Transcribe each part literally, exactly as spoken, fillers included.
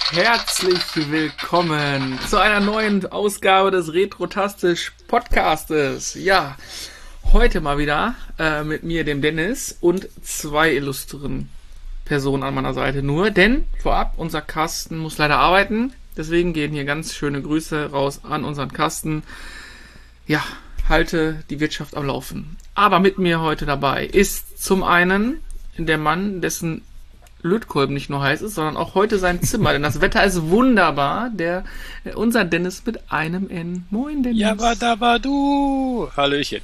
Herzlich willkommen zu einer neuen Ausgabe des Retrotastisch Podcastes. Ja, heute mal wieder äh, mit mir, dem Dennis, und zwei illustren Personen an meiner Seite nur. Denn vorab, unser Carsten muss leider arbeiten. Deswegen gehen hier ganz schöne Grüße raus an unseren Carsten. Ja, halte die Wirtschaft am Laufen. Aber mit mir heute dabei ist zum einen der Mann, dessen Lötkolben nicht nur heiß ist, sondern auch heute sein Zimmer, denn das Wetter ist wunderbar. Der, unser Dennis mit einem N. Moin, Dennis. Jabadabadu. Hallöchen.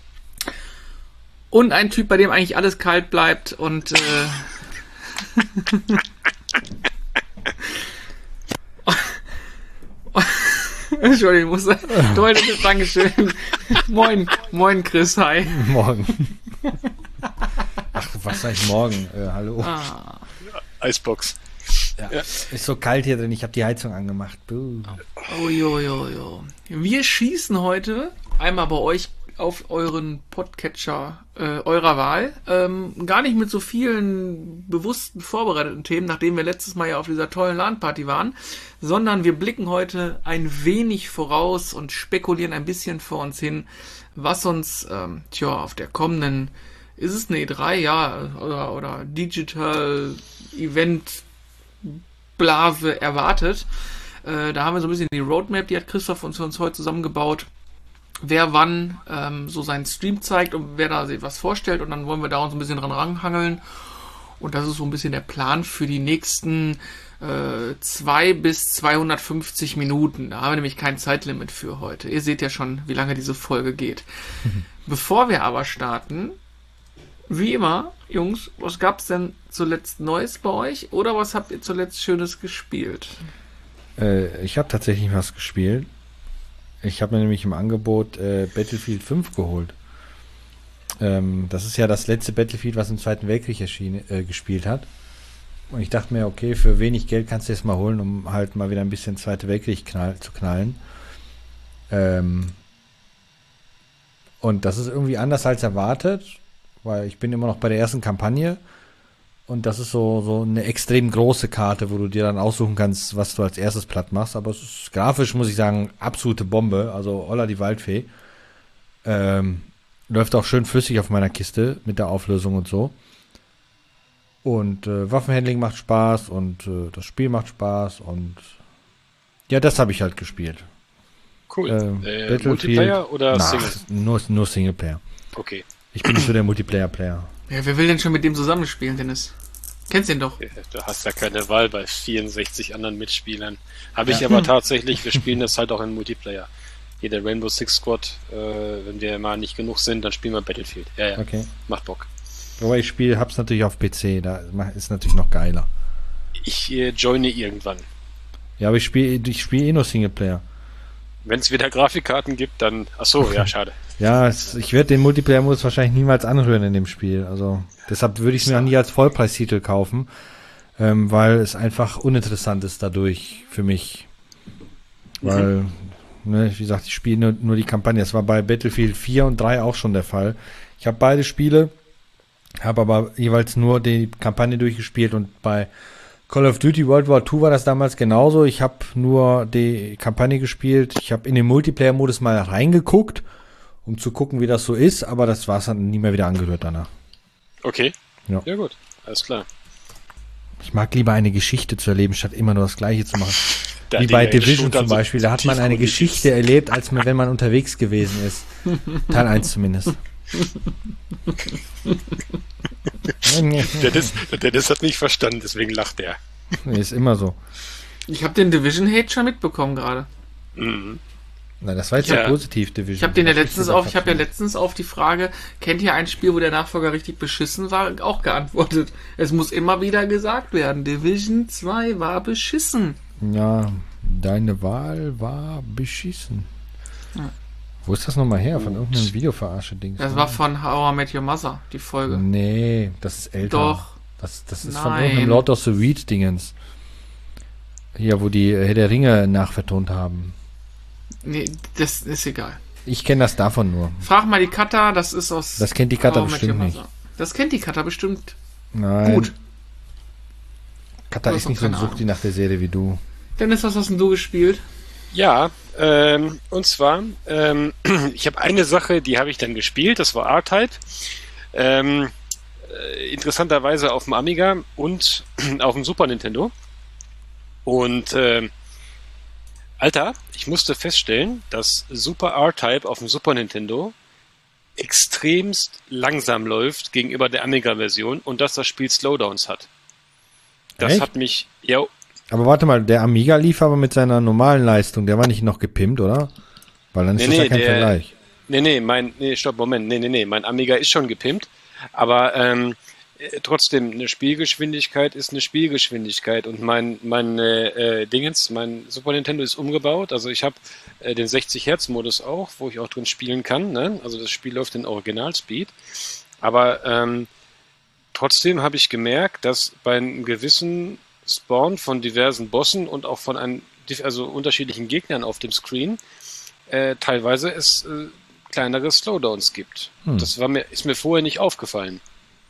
Und ein Typ, bei dem eigentlich alles kalt bleibt und äh, Entschuldigung, ich muss toll, Dankeschön. Moin, moin Chris, hi. Morgen. Ach, was sag ich morgen? Äh, hallo. Ah. Eisbox. Ja. Ja. Ist so kalt hier drin, ich habe die Heizung angemacht. Buh. Oh, jo, jo, jo. Wir schießen heute einmal bei euch auf euren Podcatcher äh, eurer Wahl. Ähm, gar nicht mit so vielen bewussten vorbereiteten Themen, nachdem wir letztes Mal ja auf dieser tollen LAN-Party waren, sondern wir blicken heute ein wenig voraus und spekulieren ein bisschen vor uns hin, was uns ähm, tja, auf der kommenden, ist es eine E drei, ja, oder, oder Digital Event Blase erwartet. Äh, da haben wir so ein bisschen die Roadmap, die hat Christoph uns für uns heute zusammengebaut. Wer wann ähm, so seinen Stream zeigt und wer da sich was vorstellt, und dann wollen wir da uns ein bisschen dran ranhangeln. Und das ist so ein bisschen der Plan für die nächsten äh, zwei bis zweihundertfünfzig Minuten. Da haben wir nämlich kein Zeitlimit für heute. Ihr seht ja schon, wie lange diese Folge geht. Mhm. Bevor wir aber starten, wie immer, Jungs, was gab's denn zuletzt Neues bei euch? Oder was habt ihr zuletzt Schönes gespielt? Äh, ich habe tatsächlich was gespielt. Ich habe mir nämlich im Angebot äh, Battlefield fünf geholt. Ähm, das ist ja das letzte Battlefield, was im Zweiten Weltkrieg erschienen, äh, gespielt hat. Und ich dachte mir, okay, für wenig Geld kannst du es mal holen, um halt mal wieder ein bisschen Zweite Weltkrieg knall, zu knallen. Ähm, und das ist irgendwie anders als erwartet, weil ich bin immer noch bei der ersten Kampagne. Und das ist so, so eine extrem große Karte, wo du dir dann aussuchen kannst, was du als erstes platt machst. Aber es ist grafisch, muss ich sagen, absolute Bombe. Also Holla die Waldfee. Ähm, läuft auch schön flüssig auf meiner Kiste mit der Auflösung und so. Und äh, Waffenhandling macht Spaß und äh, das Spiel macht Spaß. Und ja, das habe ich halt gespielt. Cool. Ähm, äh, Multiplayer oder Na, Single? Nur, nur Singleplayer. Okay. Ich bin nicht so der Multiplayer-Player. Ja, wer will denn schon mit dem zusammenspielen, Dennis? Kennst den doch. Du hast ja keine Wahl bei vierundsechzig anderen Mitspielern. Habe ich Ja. aber tatsächlich, wir spielen das halt auch in Multiplayer. Hier der Rainbow Six Squad, äh, wenn wir mal nicht genug sind, dann spielen wir Battlefield. Ja, ja. Okay. Macht Bock. Aber ich spiele, hab's natürlich auf P C, da ist natürlich noch geiler. Ich äh, joine irgendwann. Ja, aber ich spiele ich spiel eh nur Singleplayer. Wenn es wieder Grafikkarten gibt, dann... Ach so, ja, schade. Ja, es, ich werde den Multiplayer-Modus wahrscheinlich niemals anrühren in dem Spiel. Also deshalb würde ich es mir auch nie als Vollpreistitel kaufen, ähm, weil es einfach uninteressant ist dadurch für mich. Weil, mhm. ne, wie gesagt, ich spiele nur, nur die Kampagne. Das war bei Battlefield vier und drei auch schon der Fall. Ich habe beide Spiele, habe aber jeweils nur die Kampagne durchgespielt, und bei Call of Duty World War zwei war das damals genauso. Ich habe nur die Kampagne gespielt. Ich habe in den Multiplayer-Modus mal reingeguckt, um zu gucken, wie das so ist, aber das war es dann nie mehr wieder angerührt danach. Okay. Ja. Ja gut, alles klar. Ich mag lieber eine Geschichte zu erleben, statt immer nur das Gleiche zu machen. Da wie bei Digga, Division zum so Beispiel. Da hat man eine Geschichte erlebt, als man, wenn man unterwegs gewesen ist. Teil eins zumindest. Der Dennis, der Dennis hat nicht verstanden, deswegen lacht er. Nee, ist immer so. Ich habe den Division-Hate schon mitbekommen gerade. Mhm. Na, das war jetzt Ja. ja positiv, Division. Ich habe den ja Das letztens ist auf, ich habe ja verstanden. letztens auf die Frage, kennt ihr ein Spiel, wo der Nachfolger richtig beschissen war, auch geantwortet. Es muss immer wieder gesagt werden, Division zwei war beschissen. Ja, deine Wahl war beschissen. Ja. Wo ist das nochmal her? Von irgendeinem Videoverarsche-Ding? Das war von How I Met Your Mother, die Folge. Nee, das ist älter. Doch. Das, das ist von Nein. irgendeinem Lord of the Reed-Dingens. Hier, wo die Herr der Ringe nachvertont haben. Nee, das ist egal. Ich kenne das davon nur. Frag mal die Kata, das ist aus... Das kennt die Kata How I Met bestimmt Your nicht. Mother. Das kennt die Kata bestimmt Nein. gut. Kata ist nicht so ein Suchti nach der Serie wie du. Dennis, was hast denn du gespielt? Ja, ähm, und zwar, ähm, ich habe eine Sache, die habe ich dann gespielt, das war R-Type. Ähm, äh, interessanterweise auf dem Amiga und auf dem Super Nintendo. Und ähm, Alter, ich musste feststellen, dass Super R-Type auf dem Super Nintendo extremst langsam läuft gegenüber der Amiga-Version und dass das Spiel Slowdowns hat. Das Echt? hat mich, ja. Aber warte mal, der Amiga lief aber mit seiner normalen Leistung, der war nicht noch gepimpt, oder? Weil dann ist Nee, das nee, ja kein der- Vergleich. Nee, nee, mein, nee, stopp, Moment, nee, nee, nee, mein Amiga ist schon gepimpt, aber ähm, äh, trotzdem, eine Spielgeschwindigkeit ist eine Spielgeschwindigkeit und mein, mein äh, äh, Dingens, mein Super Nintendo ist umgebaut, also ich habe äh, den sechzig Hertz Modus auch, wo ich auch drin spielen kann, ne? Also das Spiel läuft in Originalspeed, aber ähm, trotzdem habe ich gemerkt, dass bei einem gewissen Spawn von diversen Bossen und auch von einem, also unterschiedlichen Gegnern auf dem Screen äh, teilweise es äh, kleinere Slowdowns gibt. Hm. Das war mir, ist mir vorher nicht aufgefallen.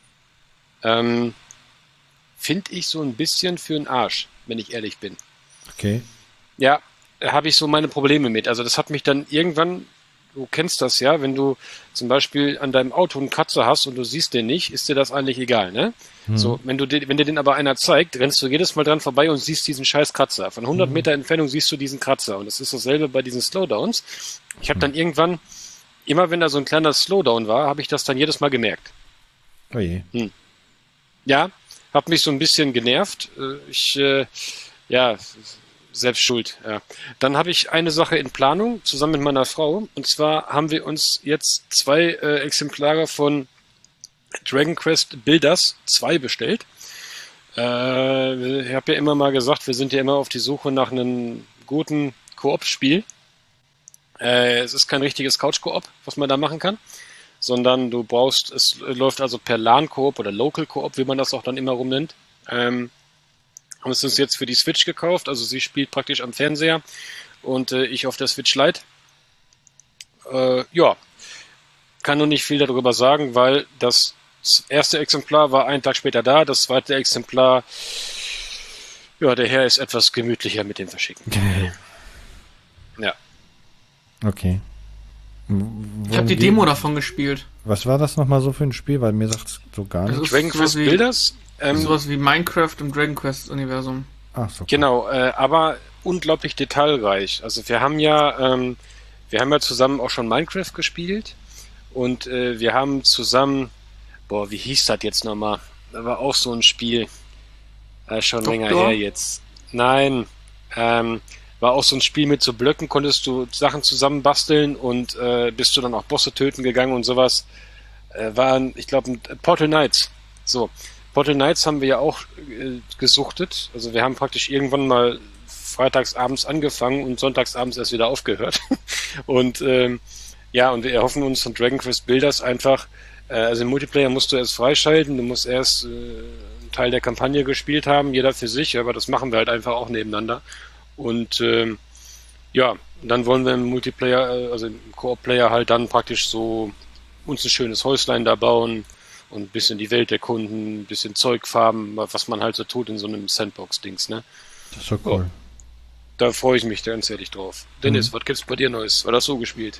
Ähm, Finde ich so ein bisschen für den Arsch, wenn ich ehrlich bin. Okay. Ja, da habe ich so meine Probleme mit. Also das hat mich dann irgendwann, du kennst das ja, wenn du zum Beispiel an deinem Auto einen Kratzer hast und du siehst den nicht, ist dir das eigentlich egal, ne? Hm. So, wenn du den, wenn dir den aber einer zeigt, rennst du jedes Mal dran vorbei und siehst diesen scheiß Kratzer. Von hundert Meter Entfernung siehst du diesen Kratzer. Und das ist dasselbe bei diesen Slowdowns. Ich habe dann irgendwann, immer wenn da so ein kleiner Slowdown war, habe ich das dann jedes Mal gemerkt. Oh je. Ja, hat mich so ein bisschen genervt. Äh, Ich, äh, ja, selbst schuld. Ja. Dann habe ich eine Sache in Planung, zusammen mit meiner Frau. Und zwar haben wir uns jetzt zwei äh, Exemplare von Dragon Quest Builders zwei bestellt. Äh, ich habe ja immer mal gesagt, wir sind ja immer auf die Suche nach einem guten Koop-Spiel. Äh, es ist kein richtiges Couch-Koop, was man da machen kann, sondern du brauchst, es läuft also per LAN-Koop oder Local-Koop, wie man das auch dann immer rum nennt. Ähm, haben es uns jetzt für die Switch gekauft, also sie spielt praktisch am Fernseher und äh, ich auf der Switch Lite. Äh, ja, kann noch nicht viel darüber sagen, weil das erste Exemplar war einen Tag später da, das zweite Exemplar, ja, der Herr ist etwas gemütlicher mit dem Verschicken. Ja. Okay. Ich habe die Demo davon gespielt. Was war das nochmal so für ein Spiel? Weil mir sagt es so gar Das nicht. ist Dragon sowas Quest wie- Builders? Ähm, Sowas wie Minecraft im Dragon Quest Universum. Ach so. Genau, äh, aber unglaublich detailreich. Also wir haben ja, ähm, wir haben ja zusammen auch schon Minecraft gespielt und äh, wir haben zusammen, boah, wie hieß das jetzt nochmal? Da war auch so ein Spiel, äh, schon Doktor? länger her jetzt. Nein, ähm, war auch so ein Spiel mit so Blöcken, konntest du Sachen zusammenbasteln und äh, bist du dann auch Bosse töten gegangen und sowas. Äh, waren, ich glaube, Portal Knights. So, Portal Knights haben wir ja auch äh, gesuchtet. Also wir haben praktisch irgendwann mal freitagsabends angefangen und sonntagsabends erst wieder aufgehört. und ähm, ja, und wir erhoffen uns von Dragon Quest Builders einfach, äh, also im Multiplayer musst du erst freischalten, du musst erst äh, einen Teil der Kampagne gespielt haben, jeder für sich, aber das machen wir halt einfach auch nebeneinander. Und ähm, ja, dann wollen wir im Multiplayer, äh, also im Koop-Player halt dann praktisch so uns ein schönes Häuslein da bauen und ein bisschen die Welt erkunden, ein bisschen Zeug farben, was man halt so tut in so einem Sandbox-Dings, ne? Das ist so cool. Da freue ich mich ganz ehrlich drauf. Dennis, was gibt's bei dir Neues? War das so gespielt?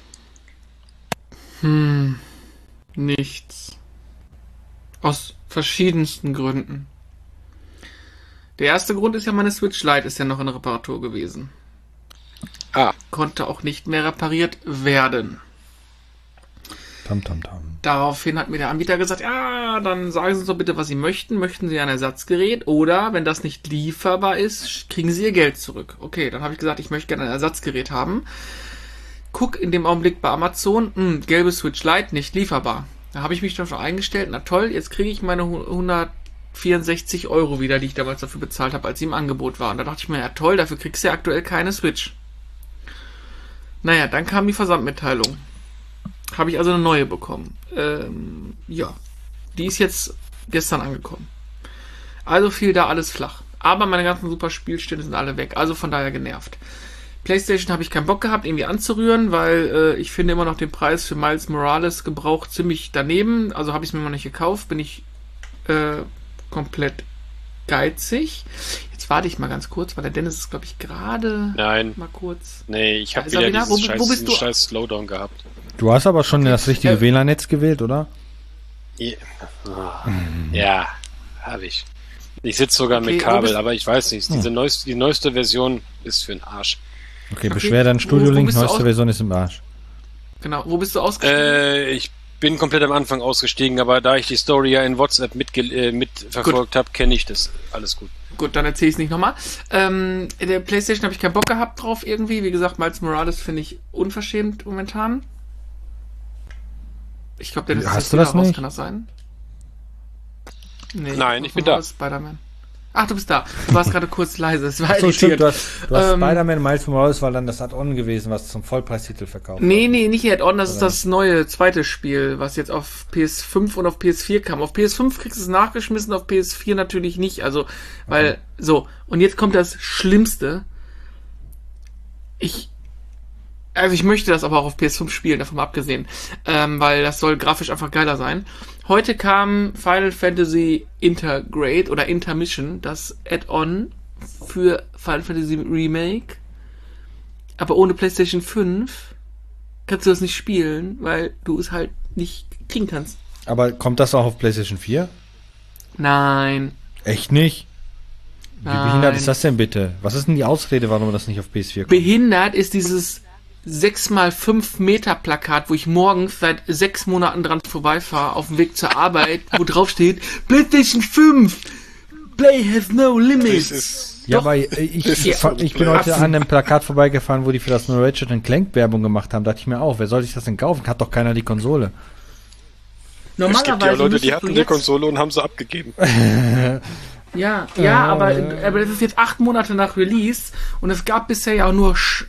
Hm, nichts. Aus verschiedensten Gründen. Der erste Grund ist ja, meine Switch Lite ist ja noch in Reparatur gewesen. Ah, Konnte auch nicht mehr repariert werden. Tam, tam, tam. Daraufhin hat mir der Anbieter gesagt, ja, dann sagen Sie uns doch bitte, was Sie möchten. Möchten Sie ein Ersatzgerät? Oder, wenn das nicht lieferbar ist, kriegen Sie Ihr Geld zurück. Okay, dann habe ich gesagt, ich möchte gerne ein Ersatzgerät haben. Guck in dem Augenblick bei Amazon, mh, gelbe Switch Lite, nicht lieferbar. Da habe ich mich darauf eingestellt, na toll, jetzt kriege ich meine hundertvierundsechzig Euro wieder, die ich damals dafür bezahlt habe, als sie im Angebot war. Und da dachte ich mir, ja toll, dafür kriegst du ja aktuell keine Switch. Naja, dann kam die Versandmitteilung. Habe ich also eine neue bekommen. Ähm, ja, die ist jetzt gestern angekommen. Also fiel da alles flach. Aber meine ganzen super Spielstände sind alle weg. Also von daher genervt. PlayStation habe ich keinen Bock gehabt, irgendwie anzurühren, weil äh, ich finde immer noch den Preis für Miles Morales gebraucht ziemlich daneben. Also habe ich es mir noch nicht gekauft. Bin ich äh, komplett geizig. Jetzt warte ich mal ganz kurz, weil der Dennis ist, glaube ich, gerade Nein. mal kurz. Nee, ich habe Ja, wieder Sabina, dieses wo- scheiß, wo bist diesen du? scheiß Slowdown gehabt. Du hast aber schon Okay. das richtige Äh, W L A N-Netz gewählt, oder? Ja, oh. ja habe ich. Ich sitze sogar Okay, mit wo Kabel, bist- aber ich weiß nicht. Diese neueste, die neueste Version ist für den Arsch. Okay, beschwer dein Wo- wo Studio-Link, bist du neueste aus- Version ist im Arsch. Genau, wo bist du ausgestiegen? Äh, ich bin komplett am Anfang ausgestiegen, aber da ich die Story ja in WhatsApp mitge äh, mitverfolgt habe, kenne ich das. Alles gut. Gut, dann erzähle ich es nicht nochmal. Ähm, in der PlayStation habe ich keinen Bock gehabt drauf irgendwie. Wie gesagt, Miles Morales finde ich unverschämt momentan. Ich glaube, der ist Hast jetzt du wieder das raus, nicht? kann das sein? Nee, Nein, ich bin da. Spider-Man. Ach, du bist da. Du warst gerade kurz leise. Es war So, stimmt, irritiert. du hast, du hast Ähm, Spider-Man Miles Morales, war dann das Add-on gewesen, was zum Vollpreistitel verkauft Nee, nee, nicht Add-on, das ist Oder das neue zweite Spiel, was jetzt auf P S fünf und auf P S vier kam. Auf P S fünf kriegst du es nachgeschmissen, auf P S vier natürlich nicht. Also, weil, Okay. so, und jetzt kommt das Schlimmste. Ich, also ich möchte das aber auch auf P S fünf spielen, davon mal abgesehen, ähm, weil das soll grafisch einfach geiler sein. Heute kam Final Fantasy Intergrade oder Intermission, das Add-on für Final Fantasy Remake, aber ohne PlayStation fünf kannst du das nicht spielen, weil du es halt nicht kriegen kannst. Aber kommt das auch auf PlayStation vier? Nein. Echt nicht? Wie Nein. behindert ist das denn bitte? Was ist denn die Ausrede, warum das nicht auf P S vier kommt? Behindert ist dieses sechs mal fünf Meter Plakat, wo ich morgens seit sechs Monaten dran vorbeifahre, auf dem Weg zur Arbeit, wo drauf steht, PlayStation fünf, Play has no Das limits. ist, Ja, Doch. aber ich, Das ich, ist so ich bin blöd. heute an einem Plakat vorbeigefahren, wo die für das neue Ratchet and Clank Werbung gemacht haben. Dachte ich mir auch, wer soll sich das denn kaufen? Hat doch keiner die Konsole. es gibt ja Normalerweise Leute, die müsstest hatten du die jetzt- Konsole und haben sie abgegeben. Ja, ja, aber, aber das ist jetzt acht Monate nach Release und es gab bisher ja auch nur sch-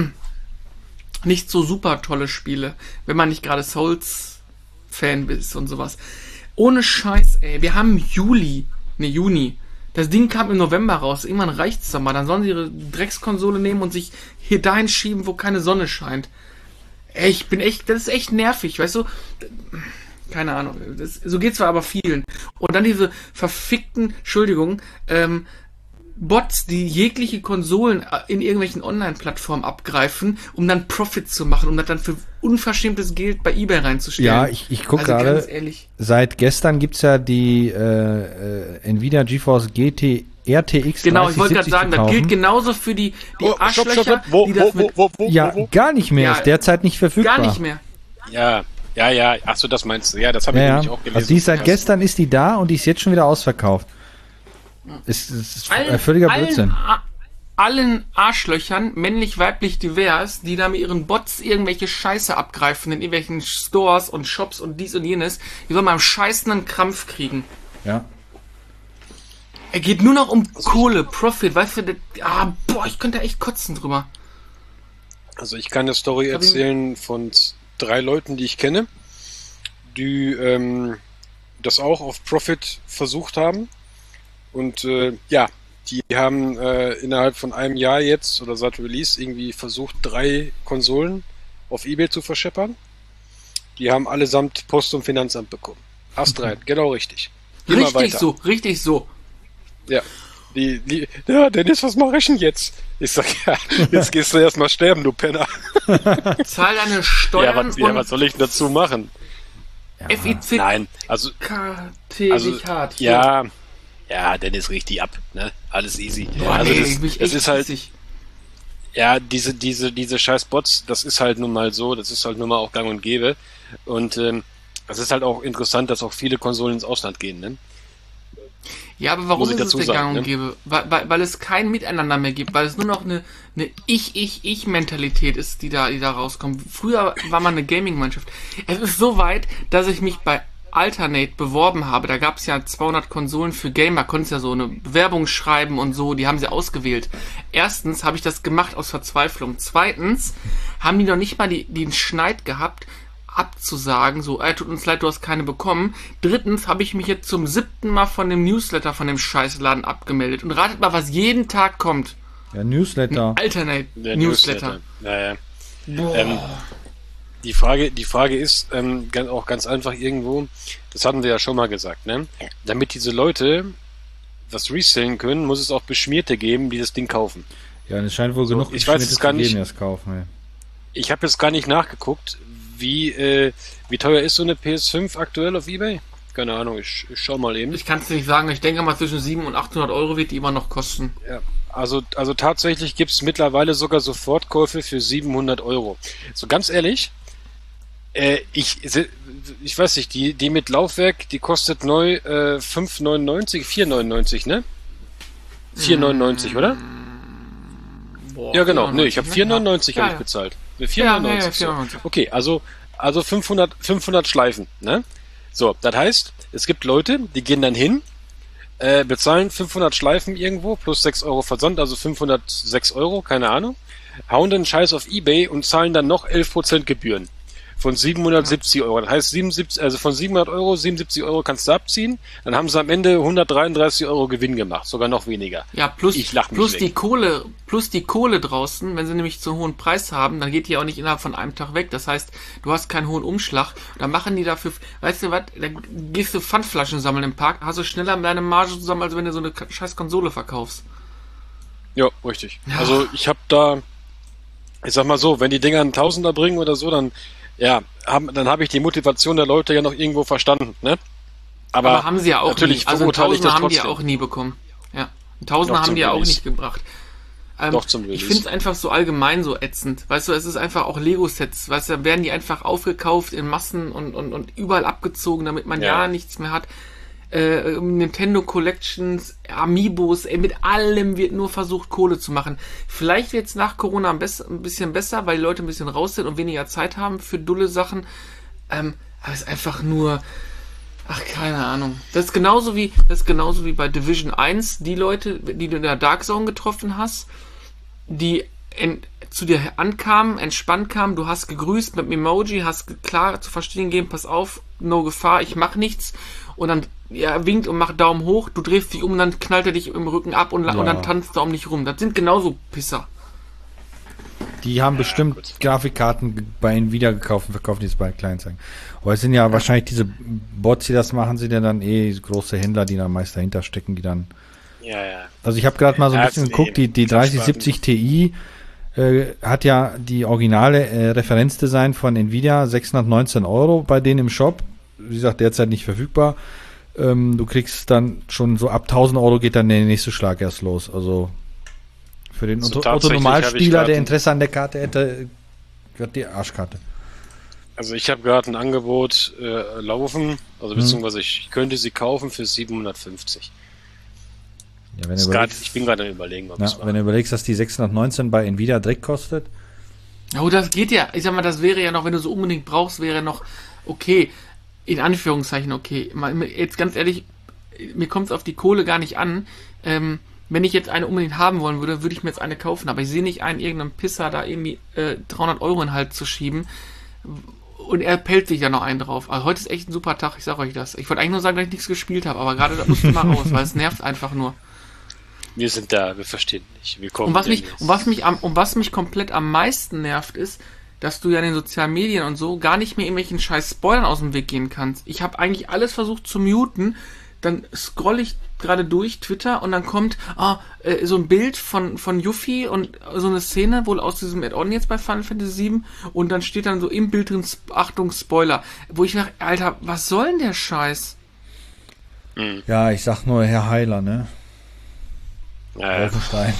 nicht so super tolle Spiele, wenn man nicht gerade Souls-Fan ist und sowas. Ohne Scheiß, ey, wir haben Juli, ne, Juni. Das Ding kam im November raus, irgendwann reicht's doch mal. Dann sollen sie ihre Dreckskonsole nehmen und sich hier dahin schieben, wo keine Sonne scheint. Ey, ich bin echt, das ist echt nervig, weißt du? Keine Ahnung. Das, so geht's zwar aber vielen. Und dann diese verfickten, Entschuldigung, ähm, Bots, die jegliche Konsolen in irgendwelchen Online-Plattformen abgreifen, um dann Profit zu machen, um das dann für unverschämtes Geld bei eBay reinzustellen. Ja, ich, ich gucke Also gerade, ganz ehrlich. seit gestern gibt's ja die äh, äh, Nvidia GeForce G T R T X Genau, ich wollte gerade dreißig siebzig sagen, zu das gilt kaufen. genauso für die, die Oh, stopp, Arschlöcher, stopp, stopp. Wo, die wo, das wo, mit wo, wo, Ja, wo, wo? gar nicht mehr, Ja, ist derzeit nicht verfügbar. gar nicht mehr. Ja, ja, ja. Achso, das meinst du. Ja, das habe ich Ja, nämlich ja. auch gelesen. Also die ist seit Krass. gestern ist die da und die ist jetzt schon wieder ausverkauft. Ist, ist, ist Allen, völliger allen, Blödsinn. A- allen Arschlöchern, männlich, weiblich, divers, die da mit ihren Bots irgendwelche Scheiße abgreifen in irgendwelchen Stores und Shops und dies und jenes, die sollen mal einen scheißenden Krampf kriegen. Ja. Er geht nur noch um Kohle, Profit, weißt du, das, ah, boah, ich könnte echt kotzen drüber. Also ich kann eine Story Hab ich- erzählen von z- drei Leuten, die ich kenne, die ähm, das auch auf Profit versucht haben. Und äh, ja, die haben äh, innerhalb von einem Jahr jetzt oder seit Release irgendwie versucht, drei Konsolen auf eBay zu verscheppern. Die haben allesamt Post- und Finanzamt bekommen. Ast rein, genau richtig. Immer Richtig weiter. so, richtig so. Ja. Die, die, ja, Dennis, was mache ich denn jetzt? Ich sag, ja, jetzt gehst du erstmal sterben, du Penner. Zahl deine Ja, Steuern was, ja, und was soll ich denn dazu machen? F I C Nein, also, K T also dich hart. Hier. ja, ja, Dennis richtig ab, ne? Alles easy. Boah, also nee, das, ich bin das echt ist halt, pissig. ja, diese, diese, diese scheiß Bots, das ist halt nun mal so, das ist halt nun mal auch gang und gäbe. Und ähm, es ist halt auch interessant, dass auch viele Konsolen ins Ausland gehen, ne? Ja, aber warum Muss ich ist es dazu der sagen, Gang und ne? Gäbe? Weil, weil, weil es kein Miteinander mehr gibt, weil es nur noch eine, eine Ich-Ich-Ich-Mentalität ist, die da, die da rauskommt. Früher war man eine Gaming-Mannschaft. Es ist so weit, dass ich mich bei Alternate beworben habe. Da gab es ja zweihundert Konsolen für Gamer, konntest ja so eine Bewerbung schreiben und so, die haben sie ausgewählt. Erstens habe ich das gemacht aus Verzweiflung. Zweitens haben die noch nicht mal die, den Schneid gehabt, abzusagen, so, ey, tut uns leid, du hast keine bekommen. Drittens habe ich mich jetzt zum siebten Mal von dem Newsletter von dem Scheißladen abgemeldet. Und ratet mal, was jeden Tag kommt. Ja, Newsletter. Alternate Der Newsletter. Naja. Boah. Ähm, die Frage, die Frage ist ähm, ganz, auch ganz einfach irgendwo, das hatten wir ja schon mal gesagt, ne? Damit diese Leute was resellen können, muss es auch Beschmierte geben, die das Ding kaufen. Ja, und es scheint wohl So, genug ich weiß es gar nicht. die das kaufen. Ja. Ich habe jetzt gar nicht nachgeguckt, wie, äh, wie teuer ist so eine P S fünf aktuell auf eBay? Keine Ahnung, ich, ich schau mal eben. Ich kann es nicht sagen, ich denke mal zwischen siebenhundert und achthundert Euro wird die immer noch kosten. Ja, also, also tatsächlich gibt es mittlerweile sogar Sofortkäufe für siebenhundert Euro. So ganz ehrlich, äh, ich, ich weiß nicht, die, die mit Laufwerk, die kostet neu äh, fünf neunundneunzig, vier neunundneunzig, ne? vier neunundneunzig, oder? Boah, Ja, genau. Nee, ich habe vier neunundneunzig ja, habe ja. ich bezahlt. Ja, vier neunundneunzig. ja, ja, vier neunundneunzig. So. Okay, also, also fünfhundert, fünfhundert Schleifen, ne? So, das heißt, es gibt Leute, die gehen dann hin, äh, bezahlen fünfhundert Schleifen irgendwo, plus sechs Euro Versand, also fünfhundertsechs Euro, keine Ahnung, hauen den Scheiß auf eBay und zahlen dann noch elf Prozent Gebühren. Von siebenhundertsiebzig Euro. Das heißt, siebenundsiebzig, also von siebenhundert Euro, siebenundsiebzig Euro kannst du abziehen. Dann haben sie am Ende hundertdreiunddreißig Euro Gewinn gemacht. Sogar noch weniger. Ja, plus, ich lach mich plus weg. die Kohle, plus die Kohle draußen, wenn sie nämlich zu hohen Preis haben, dann geht die auch nicht innerhalb von einem Tag weg. Das heißt, du hast keinen hohen Umschlag. Dann machen die dafür, weißt du was, dann gehst du Pfandflaschen sammeln im Park, hast du schneller deine Marge zusammen, als wenn du so eine scheiß Konsole verkaufst. Ja, richtig. Ja. Also ich habe da, ich sag mal so, wenn die Dinger einen Tausender bringen oder so, dann ja, haben, dann habe ich die Motivation der Leute ja noch irgendwo verstanden, ne? Aber, Aber haben sie ja auch natürlich nie. Also einen verurteile ich Tausender das haben die ja trotzdem. auch nie bekommen. Ja. Einen Tausender Doch haben zum die ja auch Release. nicht gebracht. Ähm, Doch zum ich Release. finde es einfach so allgemein so ätzend. Weißt du, es ist einfach auch Lego-Sets. Weißt du, da werden die einfach aufgekauft in Massen und, und, und überall abgezogen, damit man ja, Ja. nichts mehr hat. Äh, Nintendo Collections, Amiibos, ey, mit allem wird nur versucht, Kohle zu machen. Vielleicht wird es nach Corona ein, bess- ein bisschen besser, weil die Leute ein bisschen raus sind und weniger Zeit haben für dulle Sachen. Ähm, aber es ist einfach nur, ach, keine Ahnung. Das ist genauso wie, das ist genauso wie bei Division eins, die Leute, die du in der Dark Zone getroffen hast, die in, zu dir ankamen, entspannt kamen, du hast gegrüßt mit dem Emoji, hast ge- klar zu verstehen gegeben, pass auf, no Gefahr, ich mach nichts. Und dann ja, er winkt und macht Daumen hoch, du drehst dich um und dann knallt er dich im Rücken ab und, la- Ja. und dann tanzt er um dich rum. Das sind genauso Pisser. Die haben bestimmt gut. Grafikkarten ge- bei Nvidia gekauft und verkaufen die es bei Kleinanzeigen. Aber es sind ja, wahrscheinlich diese Bots, die das machen, sind ja dann eh große Händler, die da meist dahinter stecken, die dann. Ja, ja. Also ich habe gerade mal so ein Ja, bisschen nee, geguckt, die, die Quatsch, dreißig siebzig Ti äh, hat ja die originale äh, Referenzdesign von Nvidia, sechshundertneunzehn Euro bei denen im Shop. Wie gesagt, derzeit nicht verfügbar. Ähm, du kriegst dann schon so ab tausend Euro geht dann der nächste Schlag erst los. Also für den So, Otto- tatsächlich Otto-Normalspieler, habe ich der grad- Interesse an der Karte hätte, wird die Arschkarte. Also ich habe gerade ein Angebot äh, laufen, also beziehungsweise ich könnte sie kaufen für siebenhundertfünfzig. Ja, wenn Ist du grad, überlegst, ich bin gerade am überlegen, ob ja, es wenn du überlegst, dass die sechshundertneunzehn bei Nvidia direkt kostet. Oh, das geht ja. Ich sag mal, das wäre ja noch, wenn du so unbedingt brauchst, wäre noch okay. In Anführungszeichen okay. Mal, jetzt ganz ehrlich, mir kommt es auf die Kohle gar nicht an. Ähm, wenn ich jetzt eine unbedingt haben wollen würde, würde ich mir jetzt eine kaufen. Aber ich sehe nicht einen, irgendeinen Pisser da irgendwie äh, dreihundert Euro in den Hals zu schieben. Und er pellt sich da noch einen drauf. Also heute ist echt ein super Tag, ich sag euch das. Ich wollte eigentlich nur sagen, dass ich nichts gespielt habe, aber gerade das musste mal raus, weil es nervt einfach nur. Wir sind da, wir verstehen nicht. Wir kommen Und was mich, demnächst. und was mich am, und was mich komplett am meisten nervt, ist, dass du ja in den sozialen Medien und so gar nicht mehr irgendwelchen scheiß Spoilern aus dem Weg gehen kannst. Ich habe eigentlich alles versucht zu muten, dann scroll ich gerade durch Twitter und dann kommt ah, äh, so ein Bild von, von Yuffie und so eine Szene, wohl aus diesem Add-on jetzt bei Final Fantasy sieben und dann steht dann so im Bild drin, Sp- Achtung, Spoiler, wo ich dachte, Alter, was soll denn der Scheiß? Ja, ich sag nur Herr Heiler, ne? Ja, ja. Wolfenstein.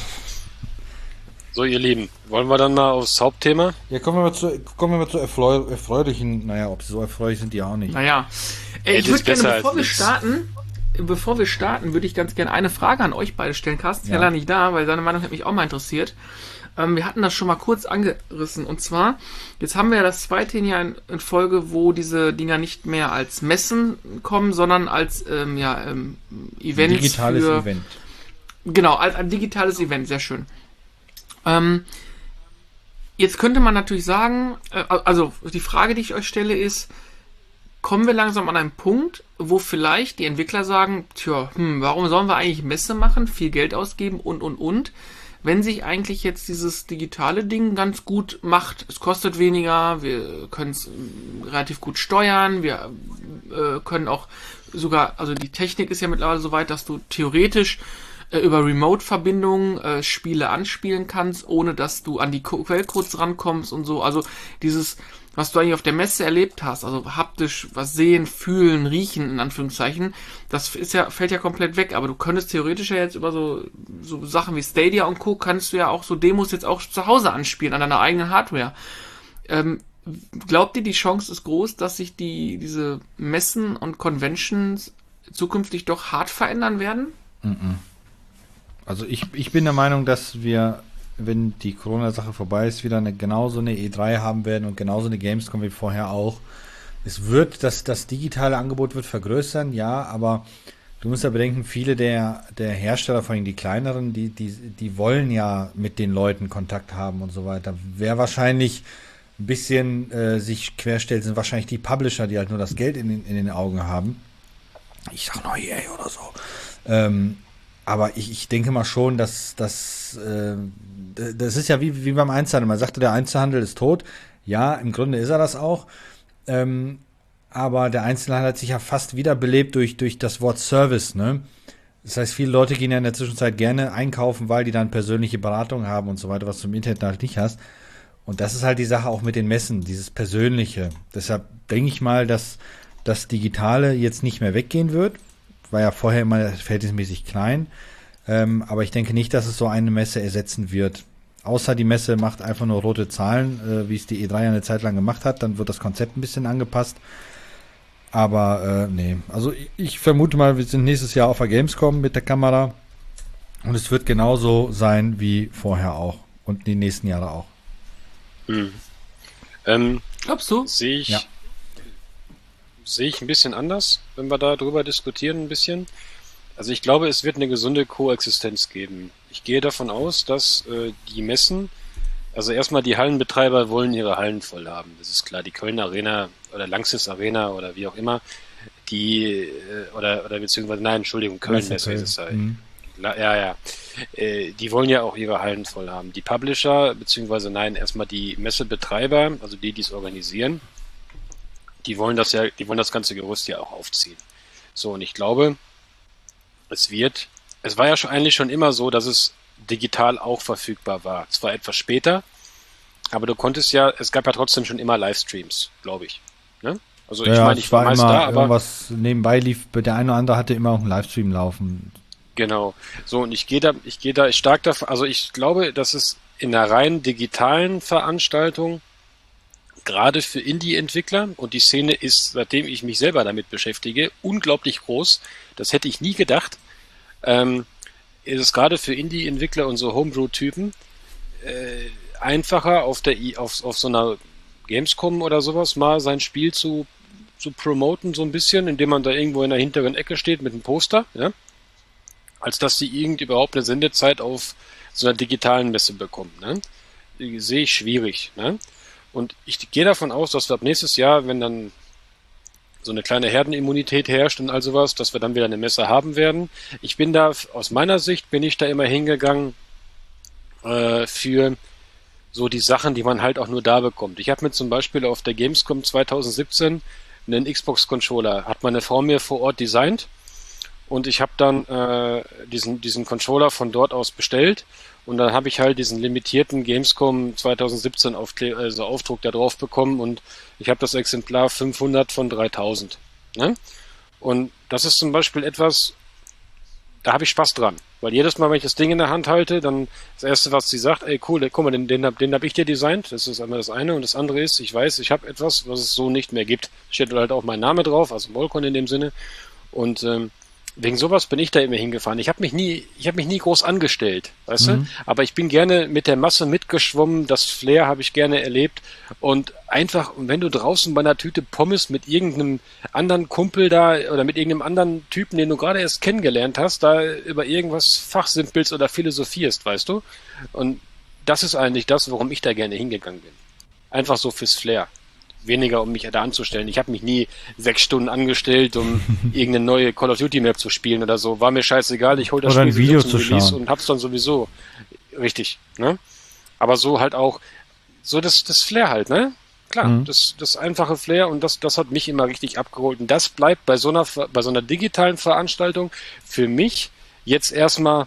So, ihr Lieben, wollen wir dann mal aufs Hauptthema? Ja, kommen wir mal zu, kommen wir mal zu erfreu erfreulichen, naja, ob sie so erfreulich sind, die auch nicht. Naja, äh, Ja, ich das würde ist besser gerne, als bevor wir nichts. starten, bevor wir starten, würde ich ganz gerne eine Frage an euch beide stellen. Carsten ist ja Ja. leider nicht da, weil seine Meinung hat mich auch mal interessiert. Ähm, wir hatten das schon mal kurz angerissen. Und zwar, jetzt haben wir ja das zweite Jahr in, in Folge, wo diese Dinger nicht mehr als Messen kommen, sondern als ähm, ja, ähm, Events Digitales für, Event. Genau, als ein digitales Event, sehr schön. Ähm, jetzt könnte man natürlich sagen, äh, also die Frage, die ich euch stelle, ist, kommen wir langsam an einen Punkt, wo vielleicht die Entwickler sagen, tja, hm, warum sollen wir eigentlich Messe machen, viel Geld ausgeben und, und, und, wenn sich eigentlich jetzt dieses digitale Ding ganz gut macht. Es kostet weniger, wir können es relativ gut steuern, wir äh, können auch sogar, also die Technik ist ja mittlerweile so weit, dass du theoretisch äh, über Remote-Verbindungen äh, Spiele anspielen kannst, ohne dass du an die Co- Quellcodes rankommst und so. Also dieses, was du eigentlich auf der Messe erlebt hast, also haptisch was sehen, fühlen, riechen, in Anführungszeichen, das ist ja, fällt ja komplett weg, aber du könntest theoretisch ja jetzt über so, so Sachen wie Stadia und Co. kannst du ja auch so Demos jetzt auch zu Hause anspielen, an deiner eigenen Hardware. Ähm, glaubt ihr, die Chance ist groß, dass sich die, diese Messen und Conventions zukünftig doch hart verändern werden? Also ich, ich bin der Meinung, dass wir, wenn die Corona-Sache vorbei ist, wieder eine, genauso eine E drei haben werden und genauso eine Gamescom wie vorher auch. Es wird, das, das digitale Angebot wird vergrößern, ja, aber du musst ja bedenken, viele der, der Hersteller, vor allem die kleineren, die, die, die wollen ja mit den Leuten Kontakt haben und so weiter. Wer wahrscheinlich ein bisschen äh, sich querstellt, sind wahrscheinlich die Publisher, die halt nur das Geld in den, in den Augen haben. Ich sag noch E A oder so. Ähm, aber ich, ich denke mal schon, dass das, äh, das ist ja wie, wie beim Einzelhandel. Man sagte, der Einzelhandel ist tot. Ja, im Grunde ist er das auch. Ähm, aber der Einzelhandel hat sich ja fast wiederbelebt durch, durch das Wort Service, ne? Das heißt, viele Leute gehen ja in der Zwischenzeit gerne einkaufen, weil die dann persönliche Beratung haben und so weiter, was du im Internet halt nicht hast. Und das ist halt die Sache auch mit den Messen, dieses Persönliche. Deshalb denke ich mal, dass das Digitale jetzt nicht mehr weggehen wird. War ja vorher immer verhältnismäßig klein. Ähm, aber ich denke nicht, dass es so eine Messe ersetzen wird. Außer die Messe macht einfach nur rote Zahlen, äh, wie es die E drei eine Zeit lang gemacht hat. Dann wird das Konzept ein bisschen angepasst. Aber äh, nee, also ich, ich vermute mal, wir sind nächstes Jahr auf der Gamescom mit der Kamera. Und es wird genauso sein wie vorher auch. Und die nächsten Jahre auch. Hm. Ähm, Glaubst du? Sehe ich, Ja. sehe ich ein bisschen anders, wenn wir da drüber diskutieren ein bisschen. Also ich glaube, es wird eine gesunde Koexistenz geben. Ich gehe davon aus, dass äh, die Messen, also erstmal die Hallenbetreiber wollen ihre Hallen voll haben. Das ist klar, die Köln Arena oder Lanxess Arena oder wie auch immer, die, äh, oder, oder beziehungsweise, nein, Entschuldigung, Köln, besser ist es halt. Mhm. Ja, ja. Äh, die wollen ja auch ihre Hallen voll haben. Die Publisher, beziehungsweise nein, erstmal die Messebetreiber, also die, die es organisieren, die wollen das ja, die wollen das ganze Gerüst ja auch aufziehen. So, und ich glaube, es wird, es war ja schon eigentlich schon immer so, dass es digital auch verfügbar war. Zwar etwas später, aber du konntest ja, es gab ja trotzdem schon immer Livestreams, glaube ich. Ne? Also ich Ja, meine, es ich war war meist immer da, aber irgendwas nebenbei lief. Der eine oder andere hatte immer auch einen Livestream laufen. genau. So, und ich gehe da, ich gehe da stark davon, also ich glaube, dass es in einer rein digitalen Veranstaltung gerade für Indie-Entwickler, und die Szene ist, seitdem ich mich selber damit beschäftige, unglaublich groß. Das hätte ich nie gedacht. Ähm, ist es gerade für Indie-Entwickler und so Homebrew-Typen äh, einfacher auf der I- auf, auf so einer Gamescom oder sowas mal sein Spiel zu, zu promoten, so ein bisschen, indem man da irgendwo in der hinteren Ecke steht mit einem Poster, ja? Als dass sie irgend überhaupt eine Sendezeit auf so einer digitalen Messe bekommen. Ne? Die sehe ich schwierig. Ne? Und ich gehe davon aus, dass wir ab nächstes Jahr, wenn dann so eine kleine Herdenimmunität herrscht und all sowas, dass wir dann wieder eine Messe haben werden. Ich bin da, aus meiner Sicht, bin ich da immer hingegangen äh, für so die Sachen, die man halt auch nur da bekommt. Ich habe mir zum Beispiel auf der Gamescom zwanzig siebzehn einen Xbox-Controller, hat meine Frau mir vor Ort designt. Und ich habe dann äh, diesen, diesen Controller von dort aus bestellt. Und dann habe ich halt diesen limitierten Gamescom zwanzig siebzehn Aufkle- also Aufdruck da drauf bekommen. Und ich habe das Exemplar fünfhundert von dreitausend. Ne? Und das ist zum Beispiel etwas, da habe ich Spaß dran. Weil jedes Mal, wenn ich das Ding in der Hand halte, dann das Erste, was sie sagt, ey cool, guck mal, den, den, den habe ich dir designt. Das ist einmal das eine. Und das andere ist, ich weiß, ich habe etwas, was es so nicht mehr gibt. Steht halt auch mein Name drauf, also Molcon in dem Sinne. Und ähm, wegen sowas bin ich da immer hingefahren. Ich habe mich nie, ich habe mich nie groß angestellt, weißt Mhm. du? Aber ich bin gerne mit der Masse mitgeschwommen. Das Flair habe ich gerne erlebt. Und einfach, wenn du draußen bei einer Tüte Pommes mit irgendeinem anderen Kumpel da oder mit irgendeinem anderen Typen, den du gerade erst kennengelernt hast, da über irgendwas fachsimpelst oder philosophierst, weißt du? Und das ist eigentlich das, warum ich da gerne hingegangen bin. Einfach so fürs Flair. Weniger, um mich da anzustellen. Ich habe mich nie sechs Stunden angestellt, um irgendeine neue Call of Duty Map zu spielen oder so. War mir scheißegal. Ich hol das Oder ein Spiel Video zum zu Release schauen. und hab's dann sowieso. richtig, ne? Aber so halt auch, so das, das Flair halt, ne? Klar, mhm. das, das einfache Flair und das, das hat mich immer richtig abgeholt. Und das bleibt bei so einer, bei so einer digitalen Veranstaltung für mich jetzt erstmal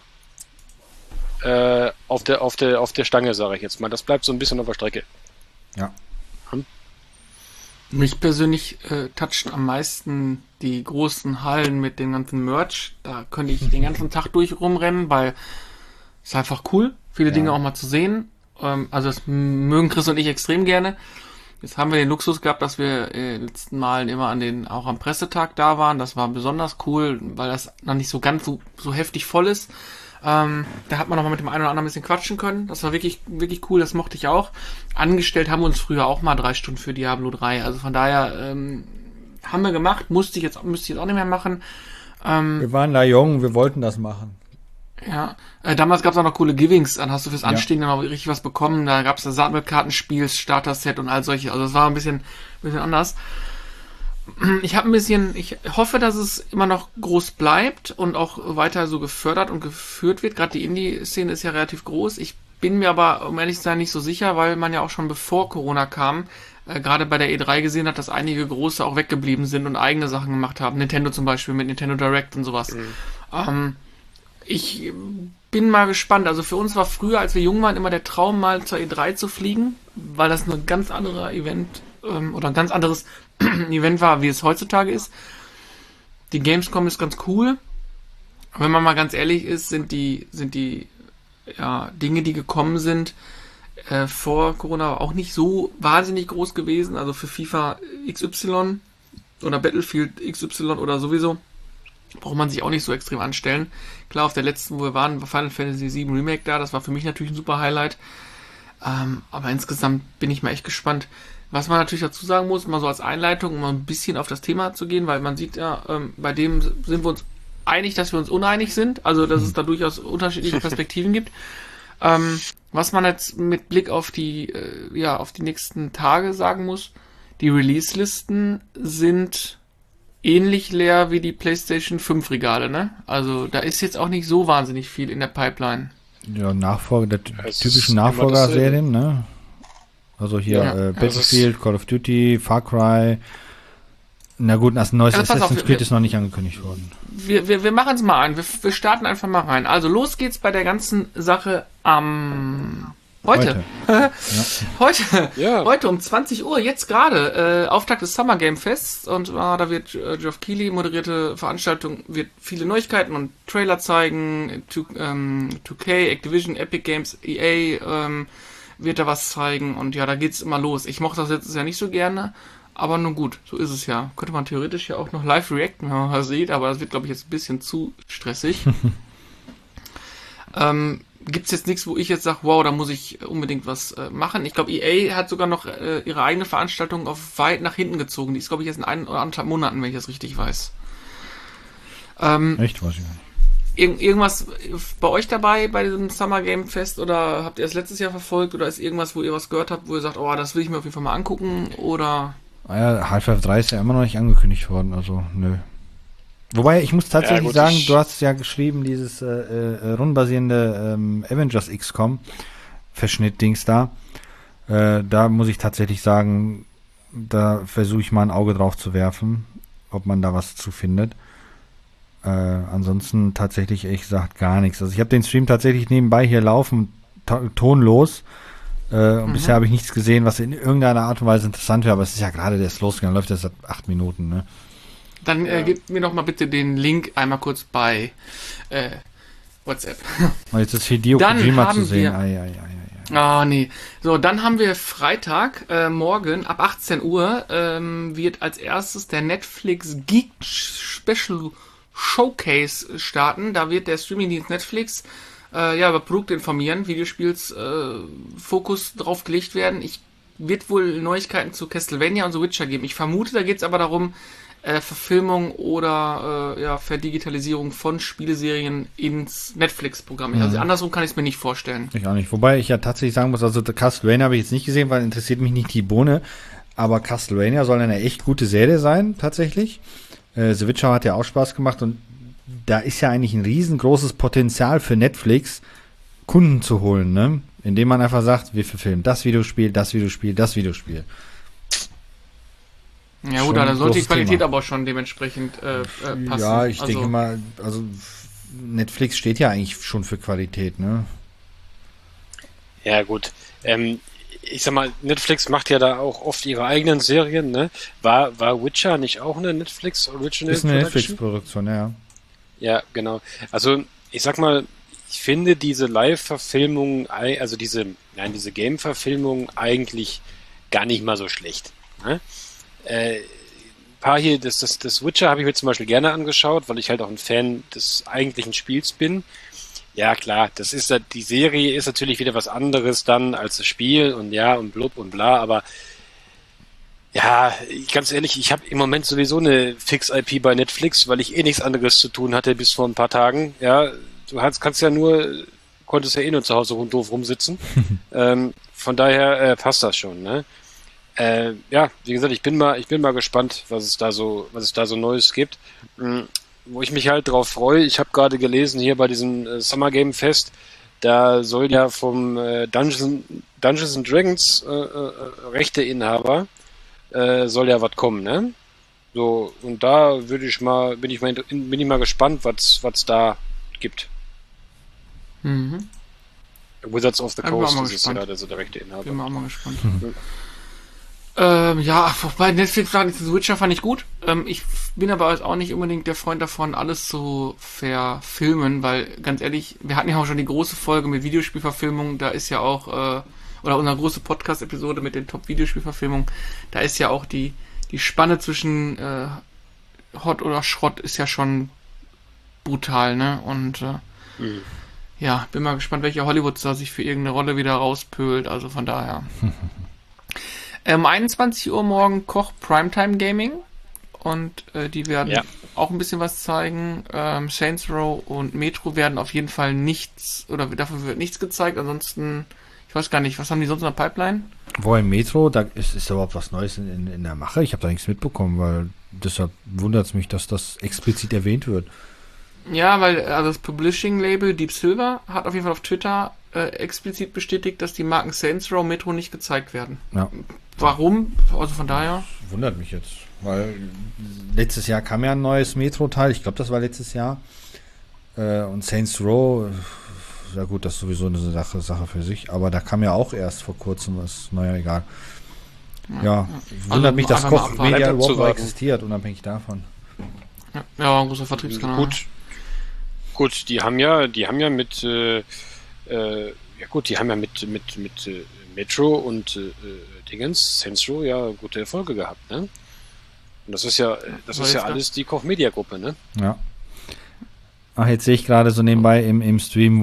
äh, auf der, auf der, auf der Stange, sage ich jetzt mal. Das bleibt so ein bisschen auf der Strecke. Ja. Hm? Mich persönlich äh, toucht am meisten die großen Hallen mit dem ganzen Merch. Da könnte ich den ganzen Tag durch rumrennen, weil es ist einfach cool, viele ja. Dinge auch mal zu sehen. Ähm, also das mögen Chris und ich extrem gerne. Jetzt haben wir den Luxus gehabt, dass wir äh, letzten Malen immer an den, auch am Pressetag da waren. Das war besonders cool, weil das noch nicht so ganz so, so heftig voll ist. Ähm, da hat man noch mal mit dem einen oder anderen ein bisschen quatschen können. Das war wirklich, wirklich cool, das mochte ich auch. Angestellt haben wir uns früher auch mal drei Stunden für Diablo drei. Also von daher ähm, haben wir gemacht, musste ich jetzt, müsste ich jetzt auch nicht mehr machen. Ähm, wir waren da jung, wir wollten das machen. Ja, äh, damals gab es auch noch coole Givings, dann hast du fürs Anstehen ja. noch richtig was bekommen, da gab es das Sammelkartenspiel, Starter-Set und all solche, also es war ein bisschen, bisschen anders. Ich habe ein bisschen, ich hoffe, dass es immer noch groß bleibt und auch weiter so gefördert und geführt wird, gerade die Indie-Szene ist ja relativ groß, ich bin mir aber, um ehrlich zu sein, nicht so sicher, weil man ja auch schon bevor Corona kam, äh, gerade bei der E drei gesehen hat, dass einige große auch weggeblieben sind und eigene Sachen gemacht haben, Nintendo zum Beispiel mit Nintendo Direct und sowas. Mhm. Ähm, Ich bin mal gespannt. Also für uns war früher, als wir jung waren, immer der Traum, mal zur E drei zu fliegen, weil das ein ganz anderer Event ähm, oder ein ganz anderes Event war, wie es heutzutage ist. Die Gamescom ist ganz cool. Wenn man mal ganz ehrlich ist, sind die sind die ja, Dinge, die gekommen sind, äh, vor Corona auch nicht so wahnsinnig groß gewesen. Also für FIFA X Y oder Battlefield X Y oder sowieso braucht man sich auch nicht so extrem anstellen. Klar, auf der letzten, wo wir waren, war Final Fantasy sieben Remake da. Das war für mich natürlich ein super Highlight. Ähm, aber insgesamt bin ich mal echt gespannt. Was man natürlich dazu sagen muss, mal so als Einleitung, um mal ein bisschen auf das Thema zu gehen, weil man sieht ja, ähm, bei dem sind wir uns einig, dass wir uns uneinig sind. Also, dass es da durchaus unterschiedliche Perspektiven gibt. Ähm, was man jetzt mit Blick auf die, äh, ja, auf die nächsten Tage sagen muss, die Release-Listen sind ähnlich leer wie die PlayStation fünf Regale, ne? Also da ist jetzt auch nicht so wahnsinnig viel in der Pipeline. Ja, Nachfolger, der typischen Nachfolgerserien, ne? Also hier ja, äh, Battlefield, Call of Duty, Far Cry. Na gut, ein neues also Assassin's Creed ist noch nicht angekündigt worden. Wir, wir, wir machen es mal ein. Wir, wir starten einfach mal rein. Also los geht's bei der ganzen Sache am... Heute. Heute. ja. Heute. Ja. Heute um zwanzig Uhr, jetzt gerade, äh, Auftakt des Summer Game Fests und äh, da wird äh, Geoff Keighley moderierte Veranstaltung, wird viele Neuigkeiten und Trailer zeigen, two, ähm, two K, Activision, Epic Games, E A ähm, wird da was zeigen und ja, da geht's immer los. Ich mochte das letztes Jahr nicht so gerne, aber nun gut, so ist es ja. Könnte man theoretisch ja auch noch live reacten, wenn man was sieht, aber das wird, glaube ich, jetzt ein bisschen zu stressig. ähm, Gibt's jetzt nichts, wo ich jetzt sage, wow, da muss ich unbedingt was äh, machen. Ich glaube, E A hat sogar noch äh, ihre eigene Veranstaltung auf weit nach hinten gezogen. Die ist, glaube ich, jetzt in ein oder anderthalb Monaten, wenn ich das richtig weiß. Ähm, Echt, weiß ich nicht. Irg- irgendwas bei euch dabei, bei diesem Summer Game Fest? Oder habt ihr es letztes Jahr verfolgt? Oder ist irgendwas, wo ihr was gehört habt, wo ihr sagt, oh, das will ich mir auf jeden Fall mal angucken? Oder... Ah ja, Half-Life drei ist ja immer noch nicht angekündigt worden, also nö. Wobei, ich muss tatsächlich ja, gut, sagen, du hast ja geschrieben, dieses äh, äh, rundenbasierende ähm, Avengers X COM Verschnitt-Dings da. Äh, da muss ich tatsächlich sagen, da versuche ich mal ein Auge drauf zu werfen, ob man da was zu findet. Äh, ansonsten tatsächlich, ehrlich gesagt, gar nichts. Also ich habe den Stream tatsächlich nebenbei hier laufen, ta- tonlos. Äh, und mhm. bisher habe ich nichts gesehen, was in irgendeiner Art und Weise interessant wäre, aber es ist ja gerade der losgegangen, läuft das seit acht Minuten, ne? Dann äh, ja. Gib mir doch mal bitte den Link einmal kurz bei äh, WhatsApp. Und jetzt ist Hideo Kojima zu sehen. Ai, ai, ai, ai. Ah, nee. So, dann haben wir Freitag, äh, morgen ab achtzehn Uhr ähm, wird als erstes der Netflix Geek Special Showcase starten. Da wird der Streamingdienst Netflix äh, ja, über Produkte informieren, Videospiels äh, Fokus drauf gelegt werden. Ich wird wohl Neuigkeiten zu Castlevania und The Witcher geben. Ich vermute, da geht es aber darum, Äh, Verfilmung oder äh, ja, Verdigitalisierung von Spieleserien ins Netflix-Programm. Mhm. Also andersrum kann ich es mir nicht vorstellen. Ich auch nicht. Wobei ich ja tatsächlich sagen muss, also Castlevania habe ich jetzt nicht gesehen, weil interessiert mich nicht die Bohne. Aber Castlevania soll eine echt gute Serie sein, tatsächlich. Äh, The Witcher hat ja auch Spaß gemacht und da ist ja eigentlich ein riesengroßes Potenzial für Netflix, Kunden zu holen, ne? Indem man einfach sagt, wir verfilmen das Videospiel, das Videospiel, das Videospiel. Ja gut, da sollte die Qualität Thema. aber schon dementsprechend äh, äh, passen. Ja, ich also, denke mal, also Netflix steht ja eigentlich schon für Qualität, ne? Ja gut, ähm, ich sag mal, Netflix macht ja da auch oft ihre eigenen Serien, ne? War, war Witcher nicht auch eine Netflix Original Ist eine Netflix-Produktion, ja. Ja, genau. Also ich sag mal, ich finde diese Live-Verfilmung, also diese, nein, diese Game-Verfilmung eigentlich gar nicht mal so schlecht. Ne? Äh, ein paar hier, das, das, das Witcher habe ich mir zum Beispiel gerne angeschaut, weil ich halt auch ein Fan des eigentlichen Spiels bin. Ja, klar, das ist die Serie ist natürlich wieder was anderes dann als das Spiel und ja und blub und bla, aber ja, ganz ehrlich, ich habe im Moment sowieso eine Fix-I P bei Netflix, weil ich eh nichts anderes zu tun hatte bis vor ein paar Tagen. Ja, du hast, kannst ja nur, konntest ja eh nur zu Hause rum, doof rumsitzen. ähm, von daher äh, passt das schon, ne? Äh, ja, wie gesagt, ich bin mal, ich bin mal gespannt, was es da so, was es da so Neues gibt. Mhm. Wo ich mich halt drauf freue, ich habe gerade gelesen hier bei diesem äh, Summer Game Fest, da soll ja vom äh, Dungeons, Dungeons and Dragons äh, äh, Rechteinhaber äh, soll ja was kommen, ne? So, und da würde ich mal, bin ich mal bin ich mal gespannt, was was da gibt. Mhm. Wizards of the Ja, Coast ist es ja also der Rechteinhaber. Bin auch mal gespannt. Mhm. Ähm, ja, bei Netflix sagen, The Witcher fand ich gut. Ähm, ich bin aber auch nicht unbedingt der Freund davon, alles zu verfilmen, weil, ganz ehrlich, wir hatten ja auch schon die große Folge mit Videospielverfilmungen, da ist ja auch, äh, oder unsere große Podcast-Episode mit den Top-Videospielverfilmungen, da ist ja auch die, die Spanne zwischen äh, Hot oder Schrott ist ja schon brutal, ne? Und äh, mhm. ja, bin mal gespannt, welcher Hollywood-Star sich für irgendeine Rolle wieder rauspölt, also von daher. Um einundzwanzig Uhr morgen Koch Primetime Gaming und äh, die werden ja. auch ein bisschen was zeigen. Ähm, Saints Row und Metro werden auf jeden Fall nichts, oder dafür wird nichts gezeigt. Ansonsten, ich weiß gar nicht, was haben die sonst in der Pipeline? Wo im Metro, da ist, ist überhaupt was Neues in, in, in der Mache. Ich habe da nichts mitbekommen, weil deshalb wundert es mich, dass das explizit erwähnt wird. Ja, weil also das Publishing-Label Deep Silver hat auf jeden Fall auf Twitter äh, explizit bestätigt, dass die Marken Saints Row Metro nicht gezeigt werden. Ja. Warum? Also von daher. Das wundert mich jetzt, weil letztes Jahr kam ja ein neues Metro-Teil, ich glaube, das war letztes Jahr. Äh, und Saints Row, ja gut, das ist sowieso eine Sache, Sache für sich, aber da kam ja auch erst vor kurzem was, naja, egal. Ja, ja wundert also, mich, dass Koch Media überhaupt noch existiert, unabhängig davon. Ja, ja, ein großer Vertriebskanal. Gut, gut, die haben ja, die haben ja mit, äh, äh, ja gut, die haben ja mit, mit, mit äh, Metro und äh, Dingens, Saints Row, ja, gute Erfolge gehabt, ne? Und das ist ja, das ist ja alles die Koch Media Gruppe, ne? Ja. Ach, jetzt sehe ich gerade so nebenbei im, im Stream,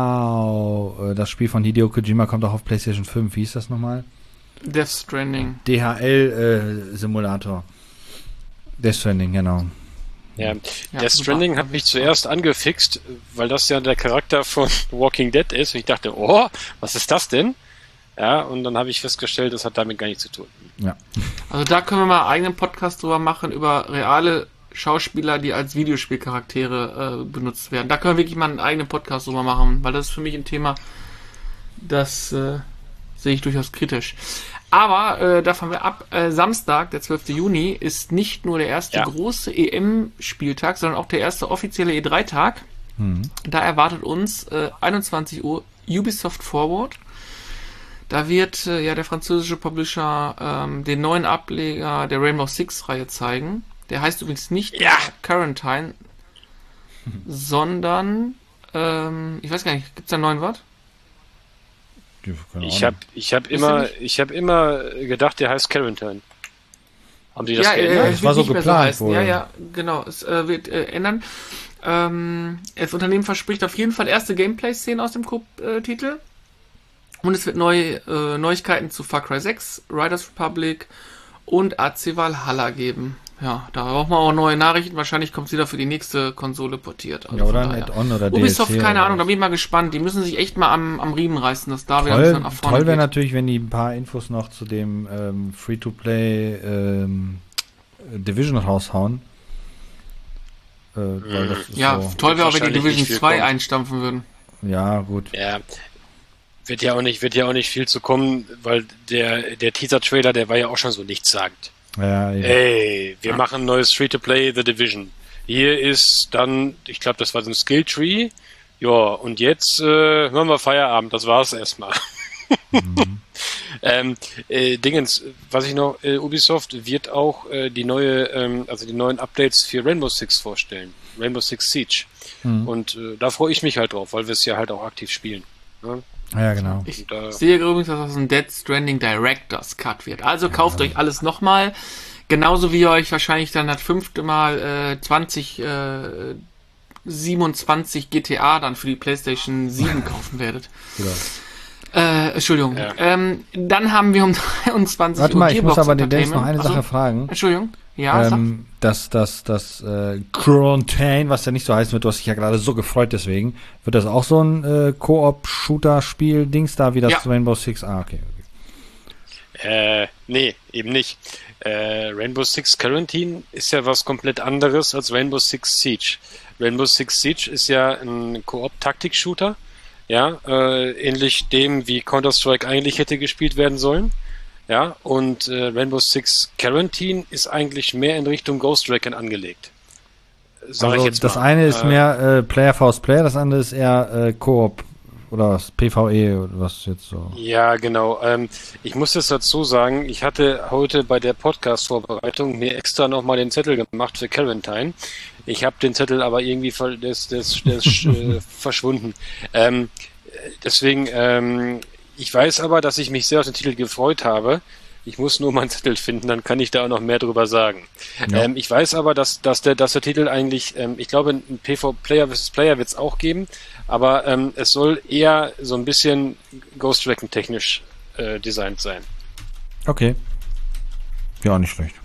wow, das Spiel von Hideo Kojima kommt auch auf PlayStation fünf. Wie hieß das nochmal? Death Stranding. D H L-Simulator. Äh, Death Stranding, genau. Ja, ja Death Stranding hat mich zuerst angefixt, weil das ja der Charakter von Walking Dead ist. Und ich dachte, oh, was ist das denn? Ja, und dann habe ich festgestellt, das hat damit gar nichts zu tun. Ja. Also da können wir mal einen eigenen Podcast drüber machen, über reale Schauspieler, die als Videospielcharaktere äh, benutzt werden. Da können wir wirklich mal einen eigenen Podcast drüber machen, weil das ist für mich ein Thema, das äh, sehe ich durchaus kritisch. Aber äh, davon wir ab, äh, Samstag, der zwölfte Juni, ist nicht nur der erste ja. große E M-Spieltag, sondern auch der erste offizielle E drei Tag. Mhm. Da erwartet uns äh, einundzwanzig Uhr Ubisoft Forward. Da wird äh, ja der französische Publisher ähm, den neuen Ableger der Rainbow Six-Reihe zeigen. Der heißt übrigens nicht ja. Quarantine, sondern ähm, ich weiß gar nicht, gibt es da einen neuen Wort? Ich habe ich hab immer, ich hab immer gedacht, der heißt Quarantine. Haben die das ja, geändert? Äh, das war so geplant. So ja, ja, genau. Es äh, wird äh, ändern. Ähm, das Unternehmen verspricht auf jeden Fall erste Gameplay-Szenen aus dem Titel. Und es wird neue äh, Neuigkeiten zu Far Cry sechs, Riders Republic und A C Valhalla geben. Ja, da brauchen wir auch neue Nachrichten. Wahrscheinlich kommt es wieder für die nächste Konsole portiert. Also ja, oder ein Add-on oder D L C. Ubisoft, keine Ahnung, da bin ich mal gespannt. Die müssen sich echt mal am, am Riemen reißen, dass da toll, wieder ein bisschen nach vorne Toll wäre natürlich, wenn die ein paar Infos noch zu dem ähm, Free-to-Play ähm, Division raushauen. Äh, weil das ist ja, so toll wäre auch, wenn die Division zwei einstampfen würden. Ja, gut. Ja, wird ja auch nicht, wird ja auch nicht viel zu kommen, weil der, der Teaser-Trailer, der war ja auch schon so nichtssagend. Ja, eben. Ey, wir machen ein neues Free-to-Play The Division. Hier ist dann, ich glaube, das war so ein Skill-Tree. Ja, und jetzt äh, machen wir Feierabend, das war's erstmal. Mhm. ähm, äh, Dingens, was ich noch, äh, Ubisoft wird auch äh, die neue, ähm, also die neuen Updates für Rainbow Six vorstellen. Rainbow Six Siege. Mhm. Und äh, da freue ich mich halt drauf, weil wir es ja halt auch aktiv spielen. Ja, ja genau. Ich da, sehe übrigens, dass das ein Dead Stranding Director's Cut wird. Also kauft ja. euch alles nochmal. Genauso wie ihr euch wahrscheinlich dann das fünfte Mal äh, zwanzig siebenundzwanzig G T A dann für die PlayStation sieben kaufen werdet. Ja. Äh, Entschuldigung. Ja. Ähm, dann haben wir um dreiundzwanzig Uhr. Warte mal, ich muss aber den Dennis noch eine Sache also, fragen. Entschuldigung. Ja, ähm, das, das, das, äh, Quarantine, was ja nicht so heißen wird, du hast dich ja gerade so gefreut deswegen. Wird das auch so ein äh, Koop-Shooter-Spiel-Dings da, wie das ja. Rainbow Six? Ah, okay. okay. Äh, nee, eben nicht. Äh, Rainbow Six Quarantine ist ja was komplett anderes als Rainbow Six Siege. Rainbow Six Siege ist ja ein Koop-Taktik-Shooter. Ja, äh, ähnlich dem, wie Counter-Strike eigentlich hätte gespielt werden sollen. Ja, und äh, Rainbow Six Quarantine ist eigentlich mehr in Richtung Ghost Recon angelegt. Sag also ich jetzt das mal. eine ist äh, mehr äh, Player versus Player, das andere ist eher äh, Koop oder was, P V E oder was jetzt so. Ja, genau. Ähm, ich muss jetzt dazu sagen, ich hatte heute bei der Podcast-Vorbereitung mir extra nochmal den Zettel gemacht für Quarantine. Ich habe den Zettel aber irgendwie ver- der ist, der ist, der ist äh, verschwunden. Ähm, deswegen, ähm, ich weiß aber, dass ich mich sehr auf den Titel gefreut habe. Ich muss nur meinen Zettel finden, dann kann ich da auch noch mehr drüber sagen. Ja. Ähm, ich weiß aber, dass, dass, der, dass der Titel eigentlich, ähm, ich glaube, ein P V Player versus Player wird es auch geben, aber ähm, es soll eher so ein bisschen Ghost Recon technisch äh, designt sein. Okay. Ja, nicht schlecht.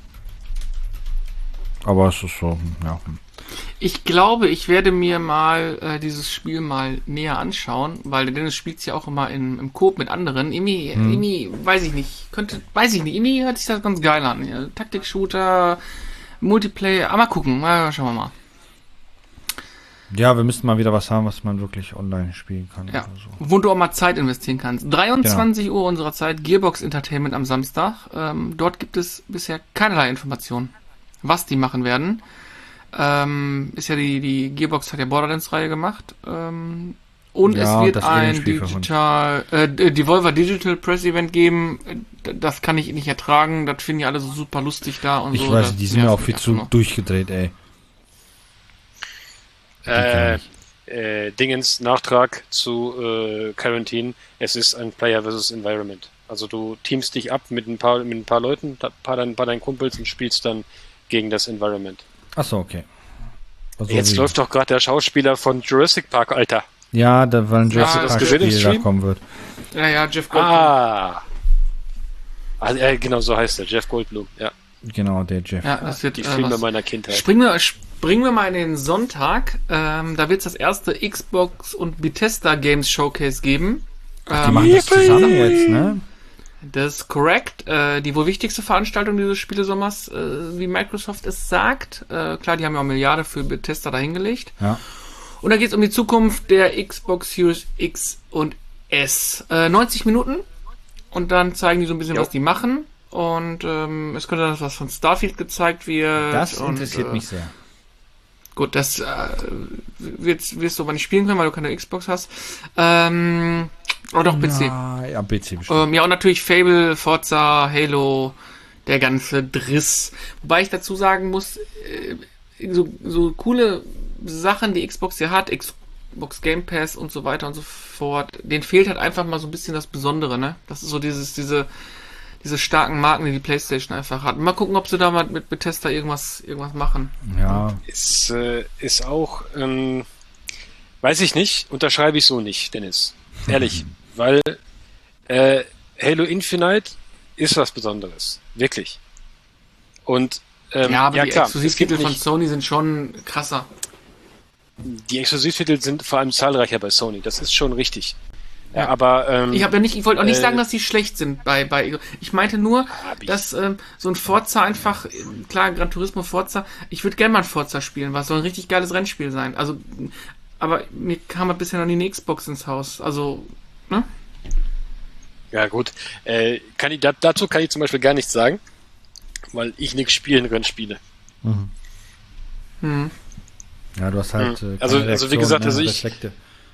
Aber es ist so, ja. Ich glaube, ich werde mir mal äh, dieses Spiel mal näher anschauen, weil der Dennis spielt es ja auch immer in, im Coop mit anderen. Irgendwie, hm. irgendwie, weiß ich nicht, könnte, weiß ich nicht, irgendwie hört sich das ganz geil an. Ja, Taktik-Shooter, Multiplayer, aber mal gucken, mal schauen wir mal. Ja, wir müssten mal wieder was haben, was man wirklich online spielen kann. Ja, oder so. Wo du auch mal Zeit investieren kannst. dreiundzwanzig genau. Uhr unserer Zeit, Gearbox Entertainment am Samstag. Ähm, dort gibt es bisher keinerlei Informationen, was die machen werden. Ähm, ist ja die, die Gearbox hat ja Borderlands-Reihe gemacht. Ähm, und ja, es wird ein Digital, äh, Devolver Digital Press Event geben. Das kann ich nicht ertragen. Das finden ja alle so super lustig da und ich so. Ich weiß, das die sind mir auch viel zu noch. durchgedreht, ey. Äh, äh, Dingens Nachtrag zu äh, Quarantine. Es ist ein Player versus Environment. Also du teamst dich ab mit ein paar, mit ein paar Leuten, ein paar, ein paar deinen Kumpels und spielst dann gegen das Environment. Achso, okay. Also jetzt läuft doch gerade der Schauspieler von Jurassic Park, Alter. Ja, da war ein Jurassic Park Spiel, da kommen wird. Ja, ja, Jeff Goldblum. Ah. Also, äh, genau so heißt er, Jeff Goldblum, ja. Genau, der Jeff. Ja, das wird, die äh, Filme meiner Kindheit. Springen wir, springen wir mal in den Sonntag. Ähm, da wird es das erste Xbox und Bethesda Games Showcase geben. Ach, die ähm, machen das zusammen jetzt, ne? Das ist korrekt. Äh, die wohl wichtigste Veranstaltung dieses Spielesommers, äh, wie Microsoft es sagt. Äh, klar, die haben ja auch Milliarden für Bethesda dahingelegt. Ja. Und da geht es um die Zukunft der Xbox Series X und S. Äh, neunzig Minuten. Und dann zeigen die so ein bisschen, jo. was die machen. Und ähm, es könnte dann was von Starfield gezeigt wird. Das und, interessiert äh, mich sehr. Gut, das äh, wirst, wirst du aber nicht spielen können, weil du keine Xbox hast. Ähm... Oder doch P C. Ja, ja P C bestimmt. Ähm, ja, und natürlich Fable, Forza, Halo, der ganze Driss. Wobei ich dazu sagen muss, äh, so, so coole Sachen, die Xbox ja hat, Xbox Game Pass und so weiter und so fort, denen fehlt halt einfach mal so ein bisschen das Besondere, ne? Das ist so dieses, diese, diese starken Marken, die die PlayStation einfach hat. Mal gucken, ob sie da mal mit Bethesda irgendwas, irgendwas machen. Ja. Ist, äh, ist auch, ähm, weiß ich nicht, unterschreibe ich so nicht, Dennis. Ehrlich. Weil äh, Halo Infinite ist was Besonderes. Wirklich. Und ähm, ja, aber ja, die klar, Exklusivtitel von Sony sind schon krasser. Die Exklusivtitel sind vor allem zahlreicher bei Sony. Das ist schon richtig. Ja, aber ähm, ich habe ja nicht, ich wollte auch nicht äh, sagen, dass die schlecht sind bei bei. Ich meinte nur, dass ähm, so ein Forza einfach, klar, Gran Turismo Forza. Ich würde gerne mal ein Forza spielen, was soll ein richtig geiles Rennspiel sein. Also aber mir kam bisher noch nie eine Xbox ins Haus. Also, ne? Ja gut, äh, kann ich, dazu kann ich zum Beispiel gar nichts sagen, weil ich nichts spielen Rennspiele. Mhm. Hm. Ja, du hast halt Hm. äh, Also, keine also wie Reaktion, gesagt, ne, also ich... Reflekte.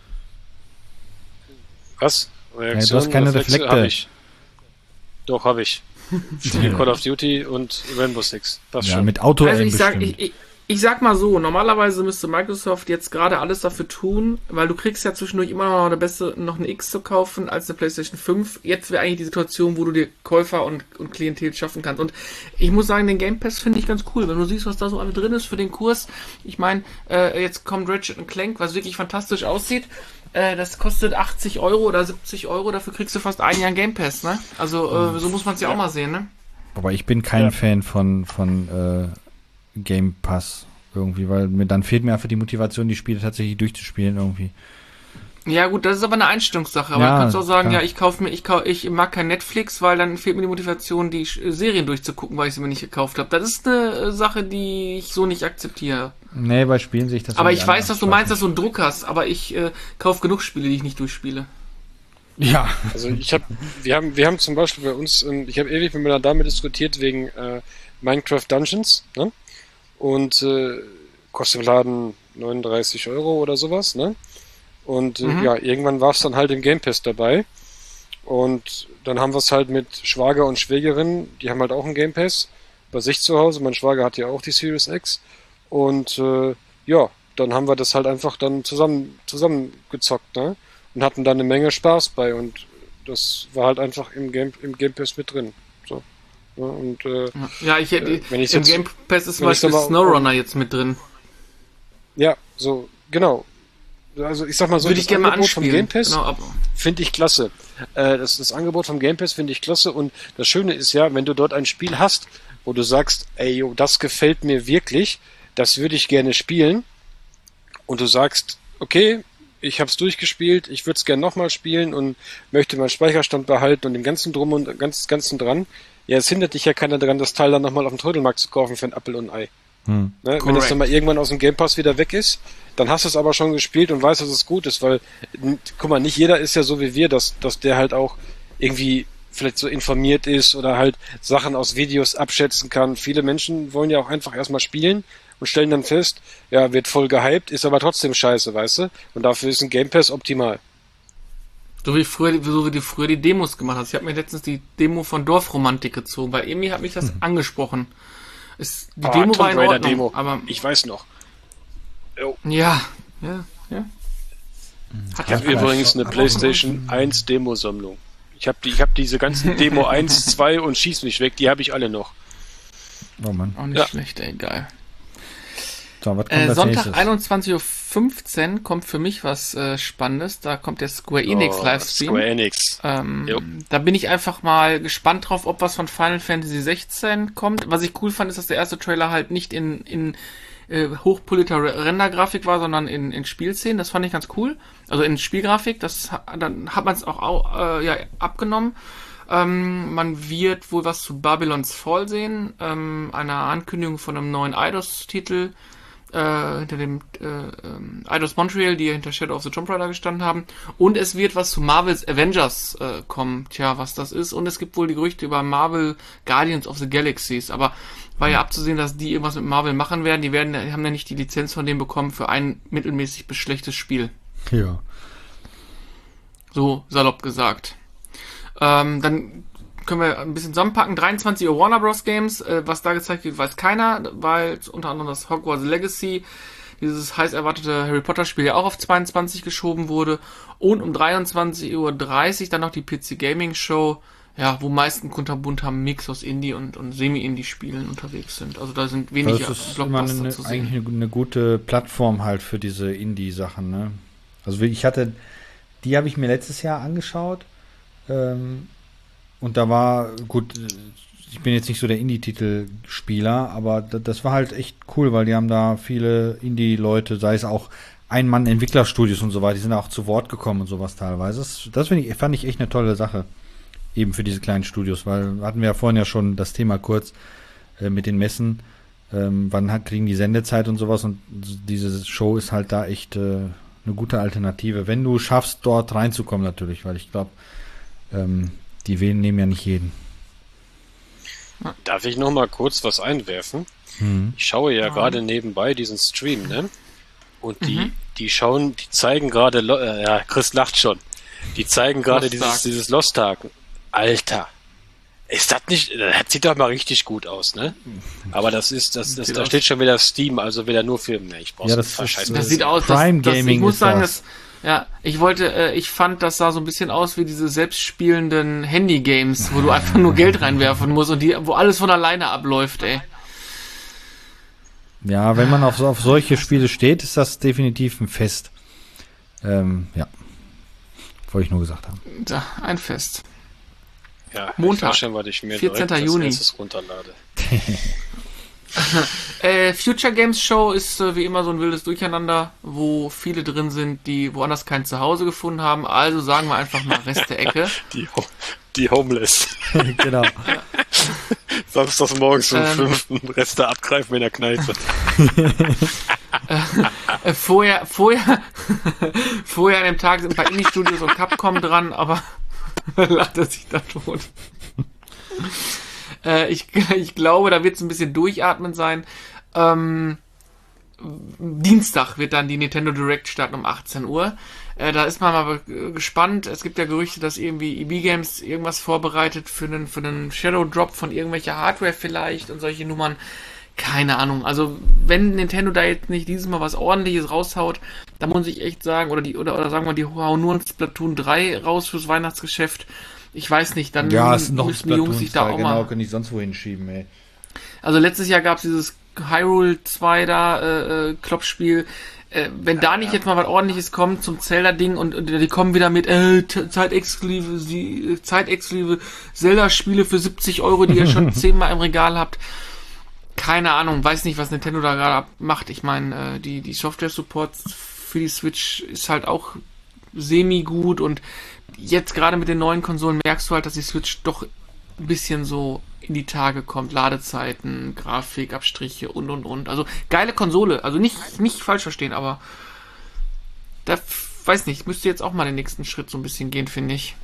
Was? Ja, du hast keine Reflekte. Hab ich. Doch, habe ich. Spiel Call of Duty und Rainbow Six. Passt Ja, schon. mit Auto Also ich sag, bestimmt. ich, ich, ich sag mal so, normalerweise müsste Microsoft jetzt gerade alles dafür tun, weil du kriegst ja zwischendurch immer noch eine beste, noch eine X zu kaufen als eine PlayStation fünf. Jetzt wäre eigentlich die Situation, wo du dir Käufer und, und Klientel schaffen kannst. Und ich muss sagen, den Game Pass finde ich ganz cool, wenn du siehst, was da so alle drin ist für den Kurs. Ich meine, äh, jetzt kommt Ratchet and Clank, was wirklich fantastisch aussieht. Äh, das kostet achtzig Euro oder siebzig Euro, dafür kriegst du fast ein Jahr Game Pass, ne? Also äh, so muss man es ja, ja auch mal sehen, ne? Aber ich bin kein Ja. Fan von, von äh, Game Pass irgendwie, weil mir dann fehlt mir einfach die Motivation, die Spiele tatsächlich durchzuspielen irgendwie. Ja gut, das ist aber eine Einstellungssache. Aber Ja, du kannst auch sagen, klar. ja, ich kaufe mir, ich kau, ich mag kein Netflix, weil dann fehlt mir die Motivation, die Sch- Serien durchzugucken, weil ich sie mir nicht gekauft habe. Das ist eine äh, Sache, die ich so nicht akzeptiere. Nee, bei Spielen sehe ich das Aber irgendwie ich weiß, anders. dass du meinst, dass du einen Druck hast, aber ich äh, kaufe genug Spiele, die ich nicht durchspiele. Ja. Also ich habe, wir haben, wir haben zum Beispiel bei uns, ähm, ich habe ewig mit meiner Dame diskutiert wegen äh, Minecraft Dungeons, ne? Und äh, kostet im Laden neununddreißig Euro oder sowas, ne? Und äh, Mhm. ja, irgendwann war es dann halt im Game Pass dabei. Und dann haben wir es halt mit Schwager und Schwägerin, die haben halt auch einen Game Pass bei sich zu Hause. Mein Schwager hat ja auch die Series X. Und äh, ja, dann haben wir das halt einfach dann zusammen zusammen gezockt, ne? Und hatten da eine Menge Spaß bei. Und das war halt einfach im Game, im Game Pass mit drin. So. Ja, und äh, Ja, ich hätte, Äh, wenn ich's im jetzt- Game Pass ist zum wenn ich's Beispiel aber- SnowRunner jetzt mit drin. ja, so, genau. Also ich sag mal so, Würde ich das gerne mal Angebot vom anspielen. Game Pass Genau, ab- finde ich klasse. Äh, das, das Angebot vom Game Pass finde ich klasse und das Schöne ist ja, wenn du dort ein Spiel hast, wo du sagst, ey, yo, das gefällt mir wirklich, das würde ich gerne spielen und du sagst, okay, ich habe es durchgespielt, ich würde es gerne nochmal spielen und möchte meinen Speicherstand behalten und dem ganzen Drum und ganz, ganzen dran, ja, es hindert dich ja keiner daran, das Teil dann nochmal auf dem Trödelmarkt zu kaufen für ein Apfel und ein Ei. Hm. Ne? Wenn Correct. es dann mal irgendwann aus dem Game Pass wieder weg ist, dann hast du es aber schon gespielt und weißt, dass es gut ist, weil, n- guck mal, nicht jeder ist ja so wie wir, dass, dass der halt auch irgendwie vielleicht so informiert ist oder halt Sachen aus Videos abschätzen kann. Viele Menschen wollen ja auch einfach erstmal spielen und stellen dann fest, ja, wird voll gehypt, ist aber trotzdem scheiße, weißt du? Und dafür ist ein Game Pass optimal. So wie früher, so wie du früher die Demos gemacht hast. Ich habe mir letztens die Demo von Dorfromantik gezogen, weil irgendwie hat mich das angesprochen. Es, die Ah, Demo Tomb war in Raider Ordnung, Demo. aber Ich weiß noch. Jo. ja, ja, ja. Hat Ich habe ja übrigens eine aber- PlayStation eins Demo-Sammlung. Ich habe die, ich habe diese ganzen Demo eins, zwei und Schieß mich weg, die habe ich alle noch. Oh Mann. Auch nicht Ja. schlecht, ey, geil. So, was kommt Äh, als Sonntag nächstes? einundzwanzig Uhr fünfzehn kommt für mich was äh, Spannendes. Da kommt der Square Enix Oh, Livestream. Square Enix. Ähm, Jo. da bin ich einfach mal gespannt drauf, ob was von Final Fantasy sechzehn kommt. Was ich cool fand, ist, dass der erste Trailer halt nicht in, in äh, hochpoliter Rendergrafik war, sondern in, in Spielszenen. Das fand ich ganz cool. Also in Spielgrafik. Das ha- dann hat man es auch au- äh, ja, abgenommen. Ähm, man wird wohl was zu Babylon's Fall sehen. Ähm, einer Ankündigung von einem neuen Eidos-Titel. Äh, hinter dem äh, ähm, Eidos Montreal, die hinter Shadow of the Tomb Raider gestanden haben. Und es wird was zu Marvel's Avengers äh, kommen. Tja, was das ist. Und es gibt wohl die Gerüchte über Marvel Guardians of the Galaxies. Aber war ja abzusehen, dass die irgendwas mit Marvel machen werden. Die werden, die haben ja nicht die Lizenz von denen bekommen für ein mittelmäßig bis schlechtes Spiel. Ja. So salopp gesagt. Ähm, dann können wir ein bisschen zusammenpacken. dreiundzwanzig Uhr Warner Bros. Games. Äh, was da gezeigt wird, weiß keiner, weil unter anderem das Hogwarts Legacy, dieses heiß erwartete Harry Potter Spiel ja auch auf zweiundzwanzig geschoben wurde. Und um dreiundzwanzig Uhr dreißig dann noch die P C Gaming Show, ja, wo meisten kunterbunt haben Mix aus Indie und, und Semi-Indie-Spielen unterwegs sind. Also da sind weniger Das ist immer eine, zu eigentlich sehen. eine, eine gute Plattform halt für diese Indie-Sachen, ne? Also ich hatte, die habe ich mir letztes Jahr angeschaut, ähm, und da war, gut, ich bin jetzt nicht so der Indie-Titel-Spieler, aber da, das war halt echt cool, weil die haben da viele Indie-Leute, sei es auch Ein-Mann-Entwicklerstudios und so weiter, die sind auch zu Wort gekommen und sowas teilweise. Das, das finde ich, fand ich echt eine tolle Sache, eben für diese kleinen Studios, weil hatten wir ja vorhin ja schon das Thema kurz äh, mit den Messen, ähm, wann hat, kriegen die Sendezeit und sowas und diese Show ist halt da echt äh, eine gute Alternative, wenn du schaffst, dort reinzukommen natürlich, weil ich glaube, ähm, die Wählen nehmen ja nicht jeden. Darf ich noch mal kurz was einwerfen? Mhm. Ich schaue ja, ja. gerade nebenbei diesen Stream, ne? Und die, mhm. die schauen, die zeigen gerade, äh, ja, Chris lacht schon, die zeigen gerade dieses, dieses Lost Ark. Alter, ist das nicht, das sieht doch mal richtig gut aus, ne? Aber das ist, das, das, da steht schon wieder Steam, also wieder nur für, ne, ich brauch's ja, das, das, das sieht aus, Prime das, Gaming das, ich muss sagen, das. das Ja, ich wollte, äh, ich fand, das sah so ein bisschen aus wie diese selbstspielenden Handy-Games, wo du einfach nur Geld reinwerfen musst und die, wo alles von alleine abläuft, ey. Ja, wenn man auf, auf solche Spiele steht, ist das definitiv ein Fest. Ähm, ja. Wollte ich nur gesagt haben. Ja, ein Fest. Ja, Montag, schon, was ich mir vierzehnten Juni. runterlade. äh, Future Games Show ist äh, wie immer so ein wildes Durcheinander, wo viele drin sind, die woanders kein Zuhause gefunden haben. Also sagen wir einfach mal Rest der Ecke. Die, die Homeless. Genau. Ja. Samstags morgens um ähm, fünf Reste abgreifen in der Kneipe. äh, vorher, vorher, vorher an dem Tag sind ein paar Indie-Studios und Capcom dran, aber lacht er sich da tot. äh, ich, ich glaube, da wird es ein bisschen durchatmend sein. Ähm, Dienstag wird dann die Nintendo Direct starten um achtzehn Uhr. Äh, da ist man mal gespannt. Es gibt ja Gerüchte, dass irgendwie E B Games irgendwas vorbereitet für einen, für einen Shadow Drop von irgendwelcher Hardware vielleicht und solche Nummern. Keine Ahnung. Also wenn Nintendo da jetzt nicht dieses Mal was Ordentliches raushaut, da muss ich echt sagen, oder die, oder, oder sagen wir, die hauen nur ein Splatoon drei raus fürs Weihnachtsgeschäft. Ich weiß nicht, dann ja, ist noch müssen die Jungs sich da auch genau, mal... können die sonst wohin schieben, ey. Also letztes Jahr gab es dieses Hyrule zwei da, äh, äh, Kloppspiel. Äh, wenn ja, da nicht ja. jetzt mal was Ordentliches kommt zum Zelda-Ding und, und die kommen wieder mit äh, zeitexklusive, zeitexklusive Zelda-Spiele für siebzig Euro, die ihr schon zehnmal im Regal habt. Keine Ahnung, weiß nicht, was Nintendo da gerade macht. Ich meine, äh, die, die Software-Supports für die Switch ist halt auch semi-gut und jetzt gerade mit den neuen Konsolen merkst du halt, dass die Switch doch ein bisschen so in die Tage kommt. Ladezeiten, Grafikabstriche und und und. Also geile Konsole. Also nicht, nicht falsch verstehen, aber da weiß nicht, müsste jetzt auch mal den nächsten Schritt so ein bisschen gehen, finde ich.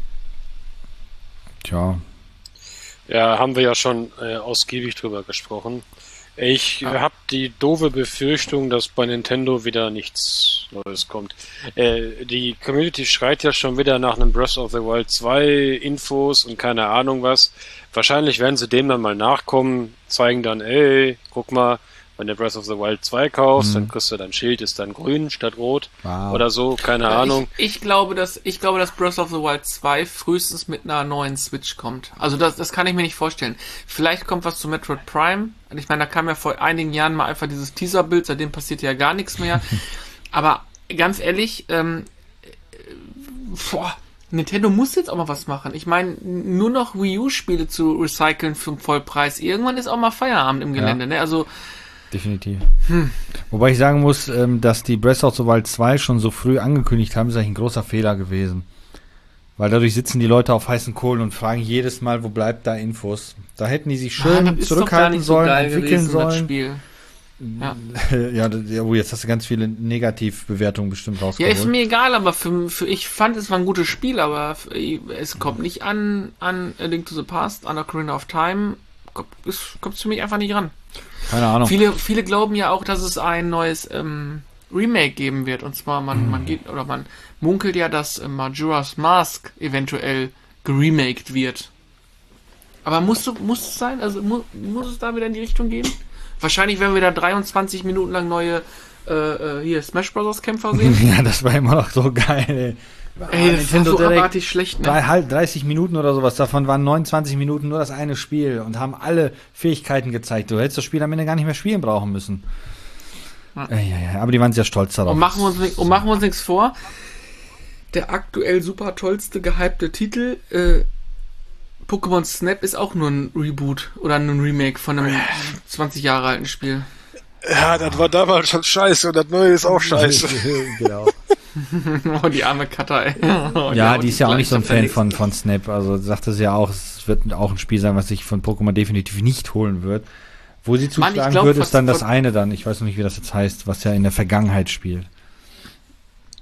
Tja. Ja, haben wir ja schon äh, ausgiebig drüber gesprochen. Ich ja. habe die doofe Befürchtung, dass bei Nintendo wieder nichts Neues kommt. Äh, die Community schreit ja schon wieder nach einem Breath of the Wild zwei Infos und keine Ahnung was. Wahrscheinlich werden sie dem dann mal nachkommen, zeigen dann, ey, guck mal, wenn du Breath of the Wild zwei kaufst, mhm. dann kriegst du dein Schild, ist dann grün statt rot wow. oder so, keine ja, Ahnung. Ich, ich glaube, dass ich glaube, dass Breath of the Wild zwei frühestens mit einer neuen Switch kommt. Also das, das kann ich mir nicht vorstellen. Vielleicht kommt was zu Metroid Prime. Ich meine, da kam ja vor einigen Jahren mal einfach dieses Teaserbild, seitdem passiert ja gar nichts mehr. Aber ganz ehrlich, ähm, boah, Nintendo muss jetzt auch mal was machen. Ich meine, nur noch Wii U-Spiele zu recyceln für den Vollpreis. Irgendwann ist auch mal Feierabend im Gelände, ja. ne? Also definitiv. Hm. Wobei ich sagen muss, dass die Breath of the Wild zwei schon so früh angekündigt haben, ist eigentlich ein großer Fehler gewesen. Weil dadurch sitzen die Leute auf heißen Kohlen und fragen jedes Mal, wo bleibt da Infos. Da hätten die sich schön ah, zurückhalten sollen, so entwickeln gewesen, sollen. Spiel. Ja. ja, ja, oh, jetzt hast du ganz viele Negativbewertungen bestimmt rausgeholt. Ja, ist mir egal, aber für, für ich fand, es war ein gutes Spiel, aber für, es kommt nicht an, an A Link to the Past, an Ocarina of Time, kommt es für mich einfach nicht ran. Keine Ahnung. Viele, viele glauben ja auch, dass es ein neues ähm, Remake geben wird. Und zwar, man, mhm. man geht, oder man munkelt ja, dass äh, Majora's Mask eventuell geremaked wird. Aber muss, muss es sein? Also mu, muss es da wieder in die Richtung gehen? Wahrscheinlich werden wir da dreiundzwanzig Minuten lang neue äh, hier Smash Bros. Kämpfer sehen. Ja, das war immer noch so geil, ey. Ey, das war so abartig schlecht, ne? Drei, halb, dreißig Minuten oder sowas, davon waren neunundzwanzig Minuten nur das eine Spiel und haben alle Fähigkeiten gezeigt. Du hättest das Spiel am Ende gar nicht mehr spielen brauchen müssen. Ja. Ja, ja, aber die waren sehr stolz darauf. Und machen wir uns, und machen wir uns nichts vor, der aktuell super tollste, gehypte Titel, äh, Pokémon Snap, ist auch nur ein Reboot oder ein Remake von einem zwanzig Jahre alten Spiel. Ja, das war damals schon scheiße und das neue ist auch scheiße. Genau. Oh, die arme Cutter, ey. Oh, ja, die, die ist ja auch nicht so ein Fan von, von Snap. Also sagte sie ja auch, es wird auch ein Spiel sein, was sich von Pokémon definitiv nicht holen wird. Wo sie zuschlagen wird, ist dann das eine dann. Ich weiß noch nicht, wie das jetzt heißt, was ja in der Vergangenheit spielt.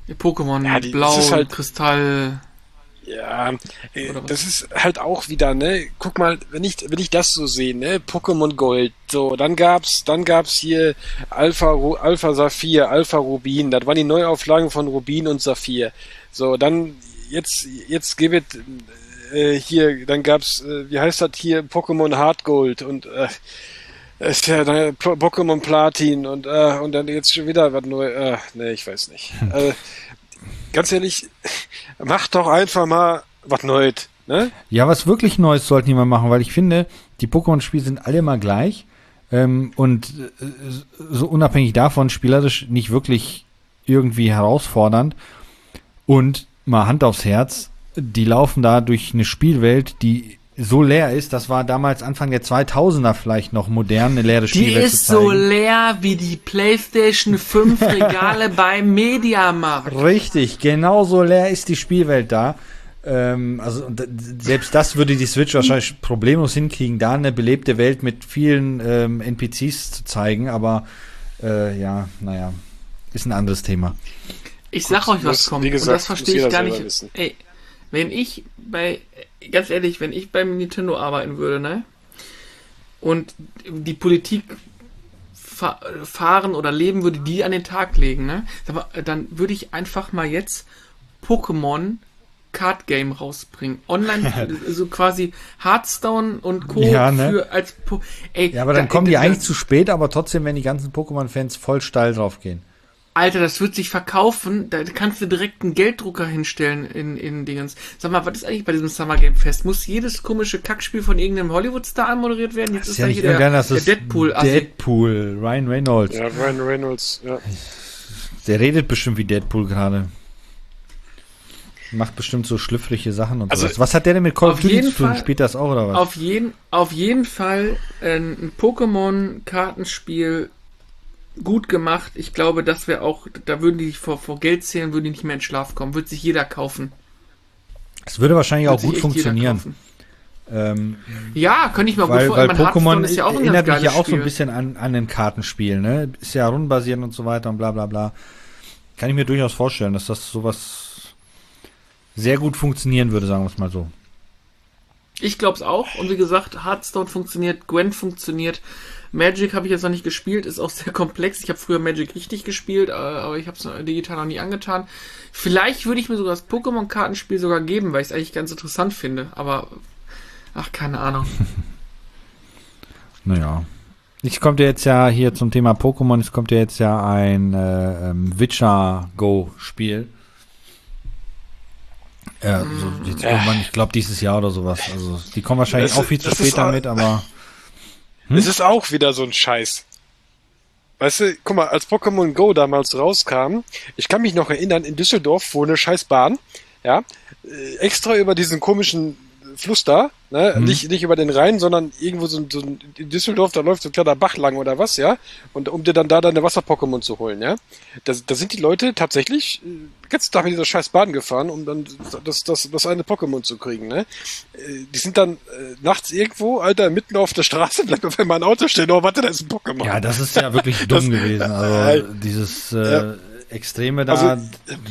Pokémon, Ja, die- Blau, das ist halt- Kristall. Ja, äh, Oder was? das ist halt auch wieder, ne, guck mal, wenn ich, wenn ich das so sehe, ne, Pokémon Gold, so, dann gab's, dann gab's hier Alpha, Ru- Alpha Saphir, Alpha Rubin, das waren die Neuauflagen von Rubin und Saphir. So, dann, jetzt, jetzt gibt es, äh, hier, dann gab's, äh, wie heißt das hier, Pokémon Hard Gold und, äh, ist ja dann Pro- Pokémon Platin und, äh, und dann jetzt schon wieder was neu, äh, ne, ich weiß nicht. Äh, ganz ehrlich, macht doch einfach mal was Neues, ne? Ja, was wirklich Neues sollten die mal machen, weil ich finde, die Pokémon-Spiele sind alle immer gleich ähm, und äh, so unabhängig davon spielerisch nicht wirklich irgendwie herausfordernd und mal Hand aufs Herz, die laufen da durch eine Spielwelt, die so leer ist, das war damals Anfang der zweitausender vielleicht noch modern, eine leere Die Spielwelt ist zu zeigen. so leer wie die PlayStation fünf Regale beim Mediamarkt. Richtig, genau so leer ist die Spielwelt da. Ähm, also und d- selbst das würde die Switch wahrscheinlich problemlos hinkriegen, da eine belebte Welt mit vielen ähm, N P Cs zu zeigen, aber äh, ja, naja, ist ein anderes Thema. Ich sag euch, was muss, kommt. wie gesagt, und das muss verstehe jeder ich gar selber nicht. wissen. Ey, wenn ich bei, ganz ehrlich, wenn ich beim Nintendo arbeiten würde, ne? Und die Politik fa- fahren oder leben würde, die an den Tag legen, ne? Sag mal, dann würde ich einfach mal jetzt Pokémon Card Game rausbringen. Online, so quasi Hearthstone und Co. Ja, ne? für als po- Ey, Ja, aber dann da- kommen die da- eigentlich zu spät, aber trotzdem werden die ganzen Pokémon-Fans voll steil drauf gehen. Alter, das wird sich verkaufen. Da kannst du direkt einen Gelddrucker hinstellen in, in Dingens. Sag mal, was ist eigentlich bei diesem Summer Game Fest? Muss jedes komische Kackspiel von irgendeinem Hollywood-Star anmoderiert werden? Jetzt Das ist da hier irgendeiner, der, das der ist Deadpool. Also, Deadpool, Ryan Reynolds. Ja, Ryan Reynolds, ja. Der redet bestimmt wie Deadpool gerade. Macht bestimmt so schlüpfrige Sachen und Also, sowas. Was hat der denn mit Call auf of Duty jeden zu tun? Fall- Spielt das auch oder was? auf, jeden, auf jeden Fall äh, ein Pokémon-Kartenspiel gut gemacht. Ich glaube, das wäre auch, da würden die vor, vor Geld zählen, würden die nicht mehr in Schlaf kommen. Würde sich jeder kaufen. Es würde wahrscheinlich Würde auch sich gut echt jeder funktionieren. kaufen. Ähm, Ja, könnte ich mir weil gut weil vorstellen. Pokémon Hearthstone ist ja auch ein ganz erinnert mich geiles ja auch so ein Spiel. bisschen an, an ein Kartenspiel. Ne? Ist ja rundenbasierend und so weiter und bla bla bla. Kann ich mir durchaus vorstellen, dass das sowas sehr gut funktionieren würde, sagen wir es mal so. Ich glaube es auch. Und wie gesagt, Hearthstone funktioniert, Gwent funktioniert. Magic habe ich jetzt noch nicht gespielt, ist auch sehr komplex. Ich habe früher Magic richtig gespielt, äh, aber ich habe es digital noch nie angetan. Vielleicht würde ich mir sogar das Pokémon-Kartenspiel sogar geben, weil ich es eigentlich ganz interessant finde. Aber, ach, keine Ahnung. Naja. Es kommt ja jetzt ja hier zum Thema Pokémon, es kommt ja jetzt ja ein äh, ähm, Witcher Go Spiel. Ja, so jetzt irgendwann, ich glaube dieses Jahr oder sowas. Also die kommen wahrscheinlich Das- auch viel zu das spät ist auch- damit, aber Es ist auch wieder so ein Scheiß. Weißt du, guck mal, als Pokémon Go damals rauskam, ich kann mich noch erinnern, in Düsseldorf, wo eine scheiß Bahn, ja, äh, extra über diesen komischen Fluss da, ne, Mhm. nicht, nicht über den Rhein, sondern irgendwo so, ein- so ein, in Düsseldorf, da läuft so ein kleiner Bach lang oder was, ja, und um dir dann da deine Wasser-Pokémon zu holen, ja. Da, da sind die Leute tatsächlich äh, den ganzen Tag mit dieser scheiß Bahn gefahren, um dann das, das, das eine Pokémon zu kriegen, ne. Äh, Die sind dann äh, nachts irgendwo, Alter, mitten auf der Straße, bleibt auf einmal ein Auto stehen, oh, warte, da ist ein Pokémon. ja, das ist ja wirklich dumm gewesen. Also dieses äh, Ja. Extreme da. Also,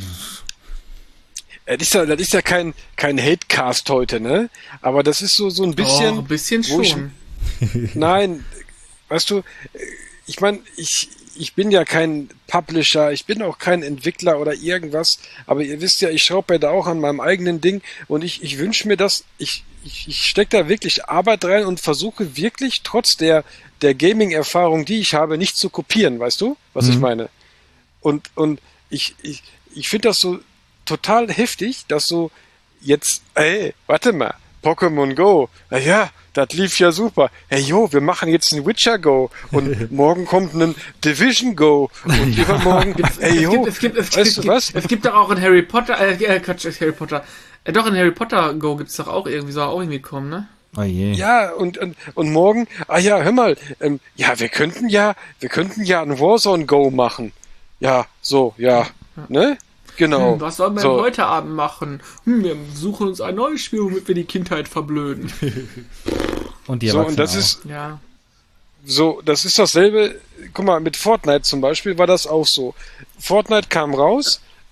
Das ist ja, das ist ja kein, kein Hatecast heute, ne? Aber das ist so, so ein bisschen. Oh, ein bisschen wo ich- schon. Nein, weißt du, ich meine, ich, ich bin ja kein Publisher, ich bin auch kein Entwickler oder irgendwas, aber ihr wisst ja, ich schraube ja da auch an meinem eigenen Ding und ich, ich wünsche mir das, ich, ich, ich stecke da wirklich Arbeit rein und versuche wirklich trotz der, der Gaming-Erfahrung, die ich habe, nicht zu kopieren, weißt du, was Mhm. ich meine? Und, und ich, ich, ich finde das so total heftig, dass so jetzt, ey, warte mal, Pokémon Go, na ja, das lief ja super. Hey, jo, wir machen jetzt ein Witcher Go und morgen kommt ein Division Go und übermorgen, ey, jo, es gibt, es gibt, es weißt gibt, du was? es gibt doch auch in Harry Potter, äh, äh, Quatsch, Harry Potter, äh, doch in Harry Potter Go gibt's doch auch irgendwie, soll auch irgendwie kommen, ne? Oh je. Ja, und, und, und morgen, ah ja, hör mal, ähm, ja, wir könnten ja, wir könnten ja ein Warzone Go machen. Ja, so, ja, ne? Genau. Hm, was sollen wir so. denn heute Abend machen? Hm, wir suchen uns ein neues Spiel, womit wir die Kindheit verblöden. Und die So, Erwachsenen und das auch. ist, Ja. so, das ist dasselbe, guck mal, mit Fortnite zum Beispiel war das auch so. Fortnite kam raus,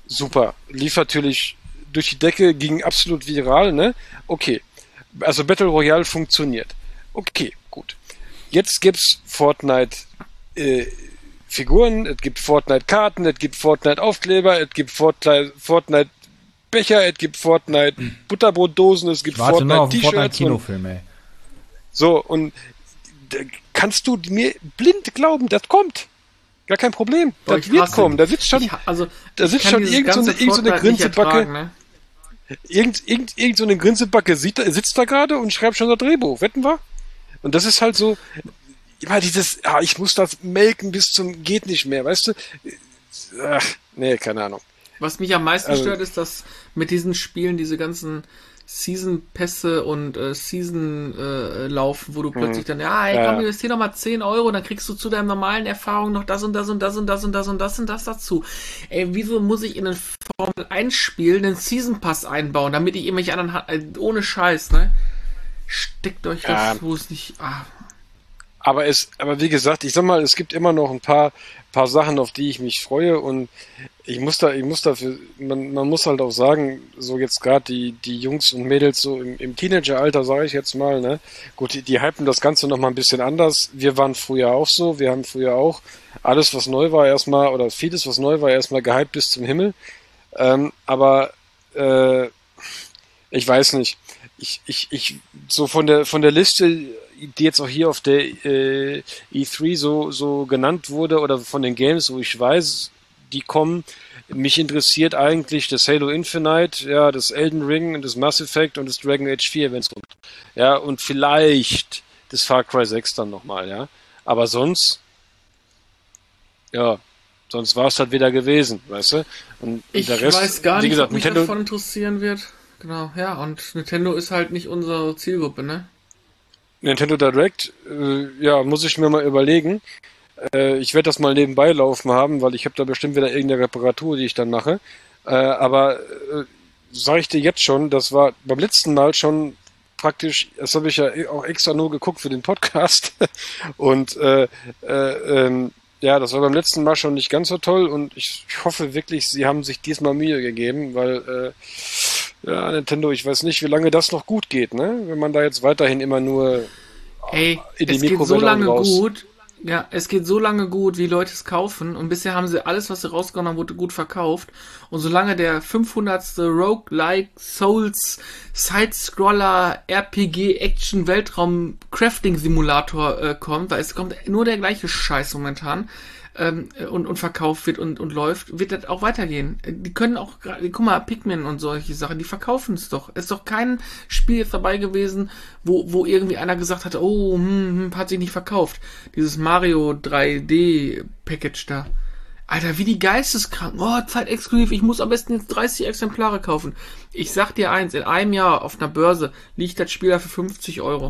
super. Lief natürlich durch die Decke, ging absolut viral, ne? Okay. Also Battle Royale funktioniert. Okay, gut. Jetzt gibt's Fortnite äh, Figuren, es gibt Fortnite-Karten, es gibt Fortnite-Aufkleber, es gibt Fortnite, Fortnite-Becher, es gibt Fortnite-Butterbrotdosen, es gibt Fortnite-T-Shirts. Fortnite-Kinofilm, ey. So, und kannst du mir blind glauben, das kommt. Gar kein Problem. Boah, das wird hasse, kommen. Da sitzt schon, ich, also, da sitzt schon irgend so eine, irgend so eine Grinsebacke. Ne? Irgend, irgend, irgend so eine Grinsebacke sieht, sitzt da gerade und schreibt schon das Drehbuch. Wetten wir? Und das ist halt so, immer dieses, ah, ich muss das melken bis zum geht nicht mehr, weißt du? Ach, nee, keine Ahnung. Was mich am meisten also, stört, ist, dass mit diesen Spielen diese ganzen Season-Pässe und äh, Season-Laufen, äh, wo du plötzlich dann, ja, ey, komm, investier noch mal zehn Euro, dann kriegst du zu deinen normalen Erfahrungen noch das und das und das und das und das und das und das dazu. Ey, wieso muss ich in ein Formel eins Spiel einen Season-Pass einbauen, damit ich irgendwelche anderen, äh, ohne Scheiß, ne? Steckt euch das, ja. wo es nicht, ah. Aber es, aber wie gesagt, ich sag mal, es gibt immer noch ein paar, paar Sachen, auf die ich mich freue und ich muss da, ich muss dafür, man, man muss halt auch sagen, so jetzt gerade die, die Jungs und Mädels so im, im Teenageralter, sage ich jetzt mal, ne, gut, die, die hypen das Ganze noch mal ein bisschen anders. Wir waren früher auch so, wir haben früher auch alles, was neu war, erstmal, oder vieles, was neu war, erstmal gehypt bis zum Himmel. Ähm, aber, äh, ich weiß nicht. Ich, ich, ich, so von der, von der Liste, die jetzt auch hier auf der äh, E drei so, so genannt wurde, oder von den Games, wo ich weiß, die kommen, mich interessiert eigentlich das Halo Infinite, ja, das Elden Ring und das Mass Effect und das Dragon Age vier, wenn es kommt. Ja, und vielleicht das Far Cry sechs dann nochmal, ja. Aber sonst, ja, sonst war es halt wieder gewesen, weißt du? Und ich der Rest, weiß gar wie nicht, gesagt, ob mich Nintendo, davon interessieren wird. Genau, ja, und Nintendo ist halt nicht unsere Zielgruppe, ne? Nintendo Direct, äh, ja, muss ich mir mal überlegen. Äh, ich werde das mal nebenbei laufen haben, weil ich habe da bestimmt wieder irgendeine Reparatur, die ich dann mache. Äh, aber äh, sage ich dir jetzt schon, das war beim letzten Mal schon praktisch, das habe ich ja auch extra nur geguckt für den Podcast. Und äh, äh, ähm, ja, das war beim letzten Mal schon nicht ganz so toll und ich hoffe wirklich, sie haben sich diesmal Mühe gegeben, weil äh, ja, Nintendo, ich weiß nicht, wie lange das noch gut geht, ne? Wenn man da jetzt weiterhin immer nur Ey, in die es geht Mikrowelle so lange raus. gut, ja, es geht so lange gut, wie Leute es kaufen und bisher haben sie alles, was sie rausgehauen haben, wurde gut verkauft und solange der fünfhundertste Roguelike Souls Side-Scroller R P G Action Weltraum Crafting Simulator äh, kommt, weil es kommt nur der gleiche Scheiß momentan ähm, und, und verkauft wird und, und läuft, wird das auch weitergehen. Die können auch, guck mal, Pikmin und solche Sachen, die verkaufen es doch. Es ist doch kein Spiel jetzt dabei gewesen, wo, wo irgendwie einer gesagt hat, oh, hm, hm, hat sich nicht verkauft. Dieses Mario drei D Package da. Alter, wie die Geisteskranken. Oh, zeitexklusiv, ich muss am besten jetzt dreißig Exemplare kaufen. Ich sag dir eins, in einem Jahr auf einer Börse liegt das Spiel da für fünfzig Euro.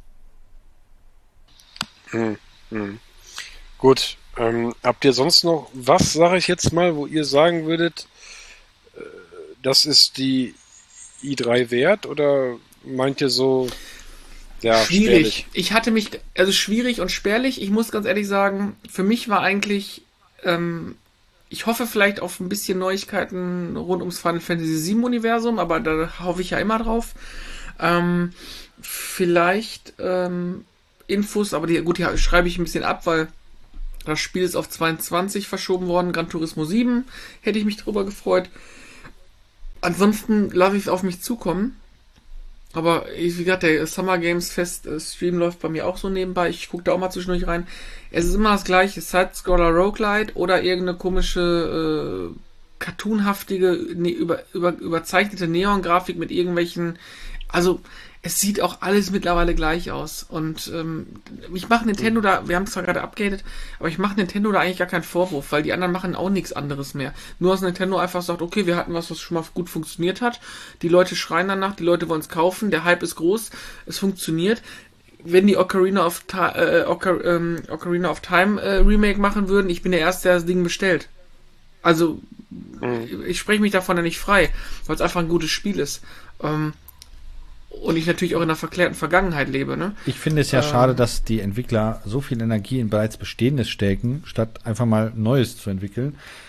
Hm, hm. Gut. Ähm, habt ihr sonst noch was, sage ich jetzt mal, wo ihr sagen würdet, äh, das ist die i drei wert oder meint ihr so, ja, schwierig. Spärlich? Ich hatte mich, also schwierig und spärlich, ich muss ganz ehrlich sagen, für mich war eigentlich, ähm, ich hoffe vielleicht auf ein bisschen Neuigkeiten rund ums Final Fantasy sieben Universum, aber da hoffe ich ja immer drauf. Ähm, vielleicht ähm, Infos, aber die, gut, die schreibe ich ein bisschen ab, weil das Spiel ist auf zweiundzwanzig verschoben worden. Gran Turismo sieben hätte ich mich drüber gefreut. Ansonsten lasse ich es auf mich zukommen. Aber wie gesagt, der Summer Games Fest Stream läuft bei mir auch so nebenbei. Ich gucke da auch mal zwischendurch rein. Es ist immer das gleiche. Side-Scroller Roguelite oder irgendeine komische, äh, cartoonhaftige, ne, über, über, überzeichnete Neon-Grafik mit irgendwelchen... Also... Es sieht auch alles mittlerweile gleich aus. Und ähm, ich mache Nintendo da, wir haben es zwar gerade updated, aber ich mache Nintendo da eigentlich gar keinen Vorwurf, weil die anderen machen auch nichts anderes mehr. Nur dass Nintendo einfach sagt, okay, wir hatten was, was schon mal gut funktioniert hat. Die Leute schreien danach, die Leute wollen es kaufen, der Hype ist groß, es funktioniert. Wenn die Ocarina of, Ta- äh, Ocar- ähm, Ocarina of Time äh, Remake machen würden, ich bin der Erste, der das Ding bestellt. Also, mhm. ich spreche mich davon ja nicht frei, weil es einfach ein gutes Spiel ist. Ähm, Und ich natürlich auch in einer verklärten Vergangenheit lebe, ne? Ich finde es ja ähm, schade, dass die Entwickler so viel Energie in bereits Bestehendes stecken, statt einfach mal Neues zu entwickeln.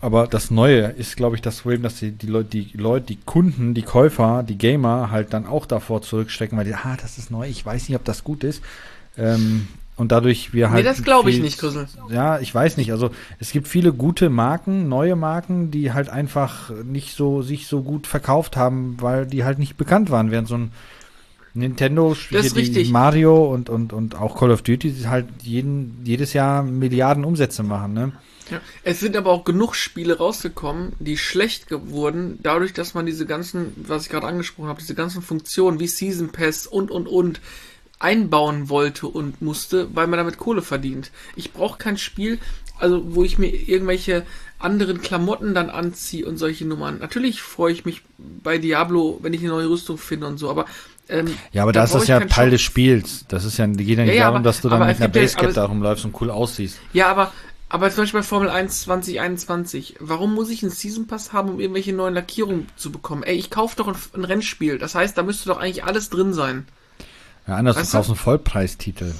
Aber das Neue ist, glaube ich, das Problem, dass die, die Leute, die Leute, die Kunden, die Käufer, die Gamer halt dann auch davor zurückstecken, weil die, ah, das ist neu, ich weiß nicht, ob das gut ist. Ähm, und dadurch wir halt. Nee, das glaube ich viel, nicht, Küssel. Ja, ich weiß nicht. Also es gibt viele gute Marken, neue Marken, die halt einfach nicht so sich so gut verkauft haben, weil die halt nicht bekannt waren, während so ein Nintendo, Das ist die richtig. Mario und, und, und auch Call of Duty, die halt jeden, jedes Jahr Milliarden Umsätze machen, ne? Ja. Es sind aber auch genug Spiele rausgekommen, die schlecht wurden, dadurch, dass man diese ganzen, was ich gerade angesprochen habe, diese ganzen Funktionen wie Season Pass und, und, und einbauen wollte und musste, weil man damit Kohle verdient. Ich brauche kein Spiel, also wo ich mir irgendwelche anderen Klamotten dann anziehe und solche Nummern. Natürlich freue ich mich bei Diablo, wenn ich eine neue Rüstung finde und so, aber ähm, ja, aber da da ist brauch das ich ja keinen Teil Shop. des Spiels. Das ist ja, die geht ja nicht Ja, ja, darum, aber- dass du dann aber mit es einer gibt ja- Basecap aber- da rumläufst und cool aussiehst. Ja, aber, aber zum Beispiel bei Formel eins zwanzig einundzwanzig, warum muss ich einen Season Pass haben, um irgendwelche neuen Lackierungen zu bekommen? Ey, ich kaufe doch ein, ein Rennspiel, das heißt, da müsste doch eigentlich alles drin sein. Ja, anders, Weißt du kaufst einen Vollpreistitel.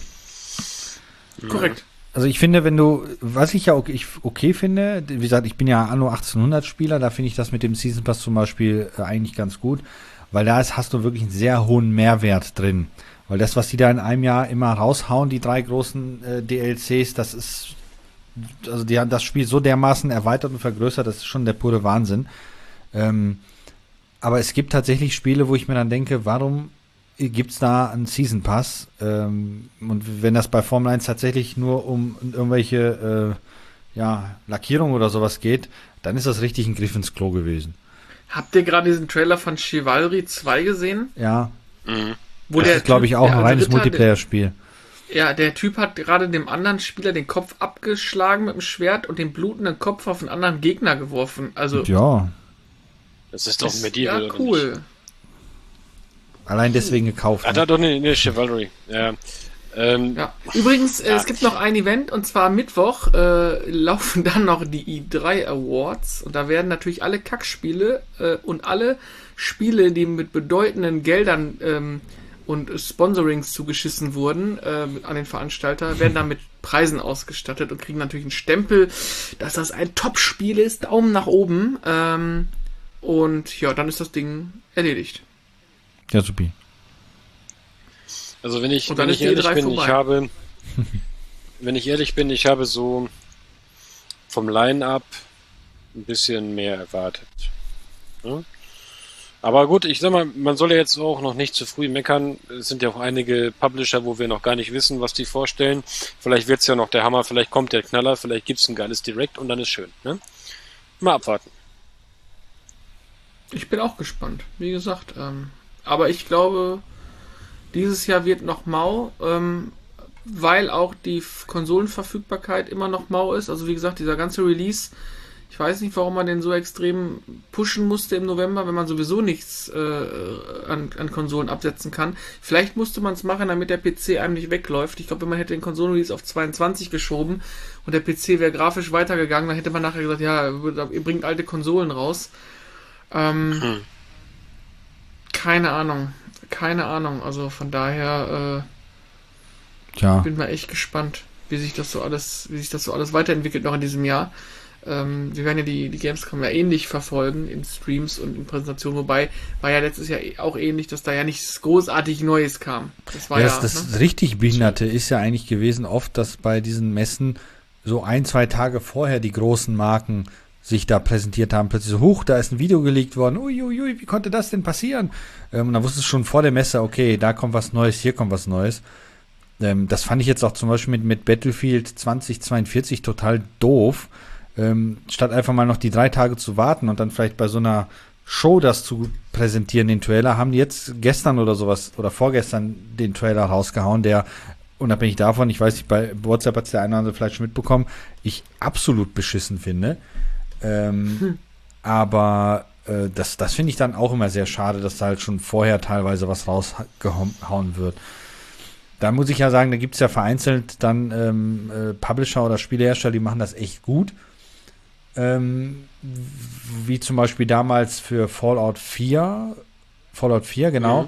Korrekt. Also ich finde, wenn du, was ich ja okay, ich okay finde, wie gesagt, ich bin ja Anno achtzehnhundert Spieler, da finde ich das mit dem Season Pass zum Beispiel äh, eigentlich ganz gut, weil da ist, hast du wirklich einen sehr hohen Mehrwert drin. Weil das, was die da in einem Jahr immer raushauen, die drei großen äh, D L Cs, das ist, also die haben das Spiel so dermaßen erweitert und vergrößert, das ist schon der pure Wahnsinn. Ähm, aber es gibt tatsächlich Spiele, wo ich mir dann denke, warum gibt's da einen Season Pass? Ähm, und wenn das bei Formel eins tatsächlich nur um irgendwelche äh, ja, Lackierung oder sowas geht, dann ist das richtig ein Griff ins Klo gewesen. Habt ihr gerade diesen Trailer von Chivalry zwei gesehen? Ja, Mhm. Wo das der ist, glaube ich, Typ- auch der ein alte reines Ritter, Multiplayer-Spiel. Der, ja, der Typ hat gerade dem anderen Spieler den Kopf abgeschlagen mit dem Schwert und den blutenden Kopf auf einen anderen Gegner geworfen. Also, Ja, Das ist doch das- Medieval, ja, oder cool. nicht? allein deswegen gekauft. Ah, Ne? da doch eine, eine Chivalry. Ja. Ähm, Ja. Übrigens, äh, Ja. es gibt noch ein Event und zwar am Mittwoch äh, laufen dann noch die I drei Awards und da werden natürlich alle Kackspiele äh, und alle Spiele, die mit bedeutenden Geldern ähm, und Sponsorings zugeschissen wurden äh, an den Veranstalter, werden dann mit Preisen ausgestattet und kriegen natürlich einen Stempel, dass das ein Top-Spiel ist, Daumen nach oben. Ähm, und ja, dann ist das Ding erledigt. Ja, supi. Also wenn ich, Und dann wenn ist ich die E ehrlich drei bin, vorbei. ich habe, wenn ich ehrlich bin, ich habe so vom Line-Up ein bisschen mehr erwartet. Ja? Aber gut, ich sag mal, man soll ja jetzt auch noch nicht zu früh meckern. Es sind ja auch einige Publisher, wo wir noch gar nicht wissen, was die vorstellen. Vielleicht wird's ja noch der Hammer, vielleicht kommt der Knaller, vielleicht gibt's ein geiles Direct und dann ist schön. Ne? Mal abwarten. Ich bin auch gespannt, wie gesagt. Ähm, aber ich glaube, dieses Jahr wird noch mau, ähm, weil auch die F- Konsolenverfügbarkeit immer noch mau ist. Also wie gesagt, dieser ganze Release, ich weiß nicht, warum man den so extrem pushen musste im November, wenn man sowieso nichts äh, an, an Konsolen absetzen kann. Vielleicht musste man es machen, damit der P C einem nicht wegläuft. Ich glaube, wenn man hätte den Konsolenrelease auf zweiundzwanzig geschoben und der P C wäre grafisch weitergegangen, dann hätte man nachher gesagt, ja, ihr bringt alte Konsolen raus. Ähm, Hm. Keine Ahnung. Keine Ahnung. Also von daher äh, Tja, bin mal echt gespannt, wie sich das so alles, wie sich das so alles weiterentwickelt noch in diesem Jahr. Ähm, wir werden ja die, die Gamescom ja ähnlich verfolgen in Streams und in Präsentationen, wobei war ja letztes Jahr auch ähnlich, dass da ja nichts großartig Neues kam. Das war ja, ja, das, das ne? richtig Behinderte ist ja eigentlich gewesen oft, dass bei diesen Messen so ein, zwei Tage vorher die großen Marken sich da präsentiert haben, plötzlich so, huch, da ist ein Video geleakt worden, uiuiui, ui, wie konnte das denn passieren? Ähm, und dann wusstest du schon vor der Messe, okay, da kommt was Neues, hier kommt was Neues. Ähm, das fand ich jetzt auch zum Beispiel mit, mit Battlefield zwanzig zweiundvierzig total doof, ähm, statt einfach mal noch die drei Tage zu warten und dann vielleicht bei so einer Show das zu präsentieren, den Trailer, haben die jetzt gestern oder sowas, oder vorgestern den Trailer rausgehauen, der unabhängig davon, ich weiß nicht, bei WhatsApp hat es der eine oder andere vielleicht schon mitbekommen, ich absolut beschissen finde. Ähm, hm. Aber äh, das, das finde ich dann auch immer sehr schade, dass da halt schon vorher teilweise was rausgehauen wird. Da muss ich ja sagen, da gibt es ja vereinzelt dann ähm, äh, Publisher oder Spielehersteller, die machen das echt gut. Ähm, wie zum Beispiel damals für Fallout vier. Fallout vier, genau. Mhm.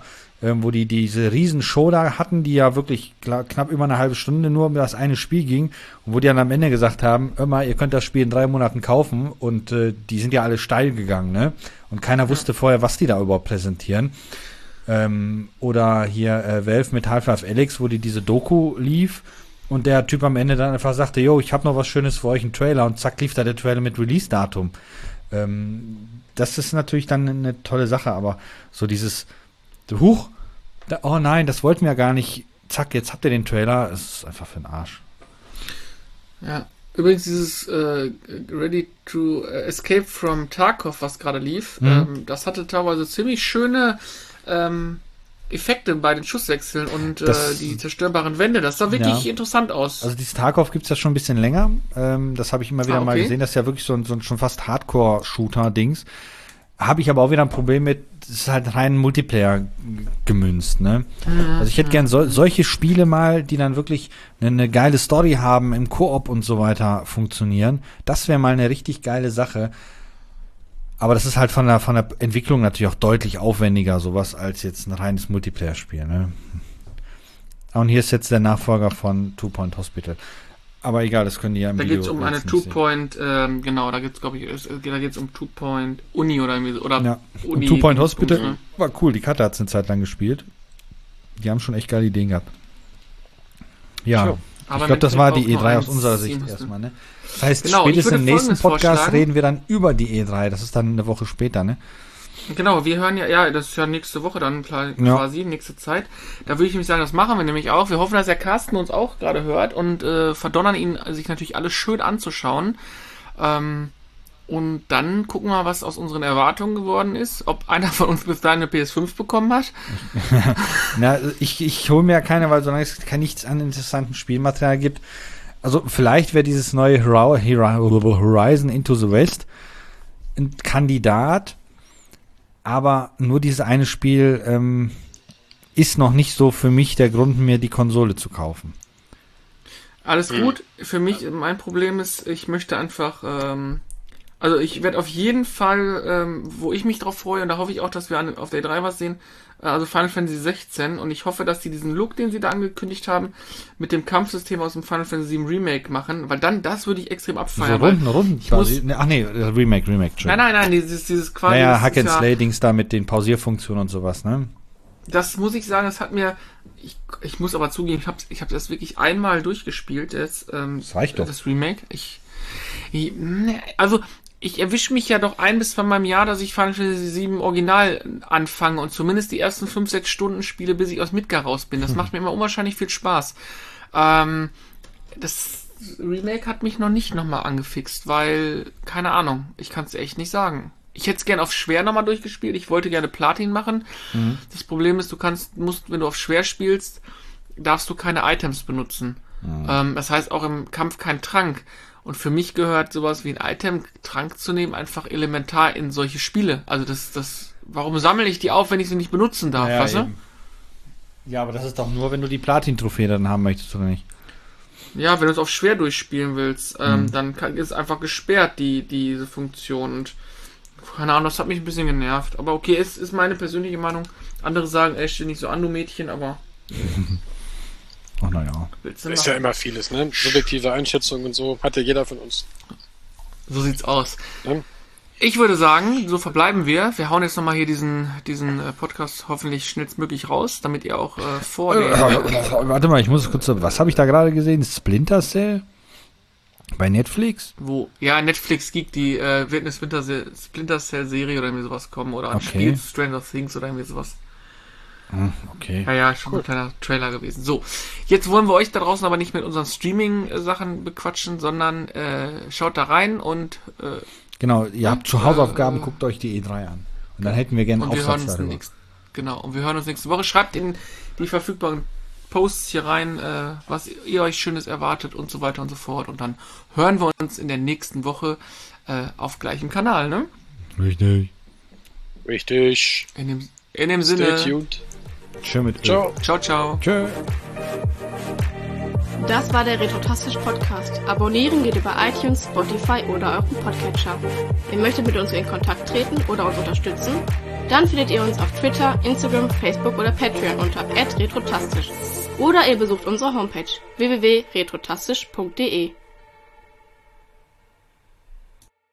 ähm, wo die diese riesen Show da hatten, die ja wirklich kla- knapp über eine halbe Stunde nur um das eine Spiel ging und wo die dann am Ende gesagt haben, immer, ihr könnt das Spiel in drei Monaten kaufen und äh, die sind ja alle steil gegangen, ne? Und keiner wusste vorher, was die da überhaupt präsentieren. Ähm, oder hier äh, Valve mit Half-Life Alyx, wo die diese Doku lief und der Typ am Ende dann einfach sagte, yo, ich habe noch was Schönes für euch, einen Trailer, und zack, lief da der Trailer mit Release-Datum. Ähm, das ist natürlich dann eine tolle Sache, aber so dieses Huch, da, oh nein, das wollten wir ja gar nicht, zack, jetzt habt ihr den Trailer, es ist einfach für den Arsch. Ja, übrigens dieses äh, Ready to Escape from Tarkov, was gerade lief, Mhm. ähm, das hatte teilweise ziemlich schöne ähm, Effekte bei den Schusswechseln und äh, Das- die zerstörbaren Wände. Das sah wirklich Ja. interessant aus. Also dieses Tarkov gibt's ja schon ein bisschen länger, ähm, das habe ich immer wieder Ah, okay. mal gesehen, das ist ja wirklich so ein, so ein schon fast Hardcore-Shooter-Dings. Habe ich aber auch wieder ein Problem mit, es ist halt rein Multiplayer g- gemünzt, ne? Also ich hätte gern so, solche Spiele mal, die dann wirklich eine, eine geile Story haben, im Koop und so weiter funktionieren. Das wäre mal eine richtig geile Sache. Aber das ist halt von der, von der Entwicklung natürlich auch deutlich aufwendiger, sowas, als jetzt ein reines Multiplayer-Spiel, ne? Und hier ist jetzt der Nachfolger von Two Point Hospital. Aber egal, das können die ja im Da Video geht es um eine jetzt nicht sehen. Two-Point, ähm, genau, da geht's glaube ich, es- da geht es um Two-Point Uni oder irgendwie so. Oder Ja. Und Uni. Two Point Hospital Ne? war cool, die Karte hat's eine Zeit lang gespielt. Die haben schon echt geile Ideen gehabt. Ja, Sure. Aber ich glaube, mit das war Blick die auf E drei nur aus eins unserer Sicht ziehen müssen. erstmal, ne? Das heißt, Genau, ich spätestens würde im nächsten Folgendes Podcast vorschlagen. reden wir dann über die E drei. Das ist dann eine Woche später, ne? Genau, wir hören ja, ja, das ist ja nächste Woche dann klar- Ja. quasi, nächste Zeit. Da würde ich nämlich sagen, das machen wir nämlich auch. Wir hoffen, dass der Carsten uns auch gerade hört und äh, verdonnern ihn, sich natürlich alles schön anzuschauen. Ähm, und dann gucken wir, was aus unseren Erwartungen geworden ist. Ob einer von uns bis dahin eine P S fünf bekommen hat. Na, ich, ich hole mir ja keine, weil solange es kein nichts an interessanten Spielmaterial gibt. Also vielleicht wäre dieses neue Hora- Hora- Horizon Into the West ein Kandidat, aber nur dieses eine Spiel ähm, ist noch nicht so für mich der Grund, mir die Konsole zu kaufen. Alles gut. Für mich, mein Problem ist, ich möchte einfach, ähm, also ich werde auf jeden Fall, ähm, wo ich mich drauf freue, und da hoffe ich auch, dass wir an, auf der E drei was sehen, äh, also Final Fantasy sechzehn, und ich hoffe, dass die diesen Look, den sie da angekündigt haben, mit dem Kampfsystem aus dem Final Fantasy sieben Remake machen, weil dann, das würde ich extrem So abfeiern. weil- Runden, Runden. ich muss- Ne, ach nee, Remake, Remake. Nein, nein, nein, dieses, dieses quasi, Naja, das Hack ist and ja- Slay-Dings da mit den Pausierfunktionen und sowas, ne? Das muss ich sagen, das hat mir, ich, ich muss aber zugeben, ich habe ich hab das wirklich einmal durchgespielt, das, ähm, Das reicht doch. das Remake. Ich, ich, ne, also, ich erwische mich ja doch ein bis zweimal im Jahr, dass ich Final Fantasy sieben Original anfange und zumindest die ersten fünf, sechs Stunden spiele, bis ich aus Midgar raus bin. Das macht mir immer unwahrscheinlich viel Spaß. Ähm, das Remake hat mich noch nicht nochmal angefixt, weil, keine Ahnung, ich kann es echt nicht sagen. Ich hätte es gerne auf schwer nochmal durchgespielt. Ich wollte gerne Platin machen. Mhm. Das Problem ist, du kannst, musst, wenn du auf schwer spielst, darfst du keine Items benutzen. Mhm. Ähm, das heißt auch im Kampf kein Trank. Und für mich gehört sowas wie ein Item, Trank zu nehmen, einfach elementar in solche Spiele. Also das, das, warum sammle ich die auf, wenn ich sie nicht benutzen darf, Ja, weißt du? eben. Ja, aber das ist doch nur, wenn du die Platin-Trophäe dann haben möchtest, oder nicht? Ja, wenn du es auf schwer durchspielen willst, ähm, Mhm. dann kann, ist es einfach gesperrt, die, diese Funktion. Und keine Ahnung, das hat mich ein bisschen genervt. Aber okay, es ist meine persönliche Meinung. Andere sagen, ey, stell nicht so an, du Mädchen, aber Ach, naja. willst du Ist ja machen? immer vieles, ne? Subjektive Einschätzung und so hat ja jeder von uns. So sieht's aus. Ja. Ich würde sagen, so verbleiben wir. Wir hauen jetzt nochmal hier diesen, diesen äh, Podcast hoffentlich schnellstmöglich raus, damit ihr auch äh, vor den... Warte mal, ich muss kurz, was habe ich da gerade gesehen? Splinter Cell? Bei Netflix? Wo, ja, Netflix Geek, die äh, wird eine Splinter Cell, Splinter Cell Serie oder irgendwie sowas kommen oder ein Okay. Spiel Stranger Things oder irgendwie sowas. Hm, okay. Ja, ja, schon ein kleiner Trailer gewesen. So, jetzt wollen wir euch da draußen aber nicht mit unseren Streaming-Sachen bequatschen, sondern äh, schaut da rein und, äh, Genau, ihr habt zu Hausaufgaben, äh, guckt euch die E drei an. Und dann hätten wir gerne einen und wir hören Aufsatz uns darüber. nächst, genau, und wir hören uns nächste Woche. Schreibt in die verfügbaren Posts hier rein, äh, was ihr euch Schönes erwartet und so weiter und so fort. Und dann hören wir uns in der nächsten Woche äh, auf gleichem Kanal, ne? Richtig. Richtig. In dem, in dem Stay Sinne. tuned. Tschö mit Ciao. Ciao, ciao. Tschö. Das war der Retrotastisch Podcast. Abonnieren geht über iTunes, Spotify oder euren Podcatcher. Ihr möchtet mit uns in Kontakt treten oder uns unterstützen? Dann findet ihr uns auf Twitter, Instagram, Facebook oder Patreon unter at retrotastisch. Oder ihr besucht unsere Homepage w w w punkt retrotastisch punkt de.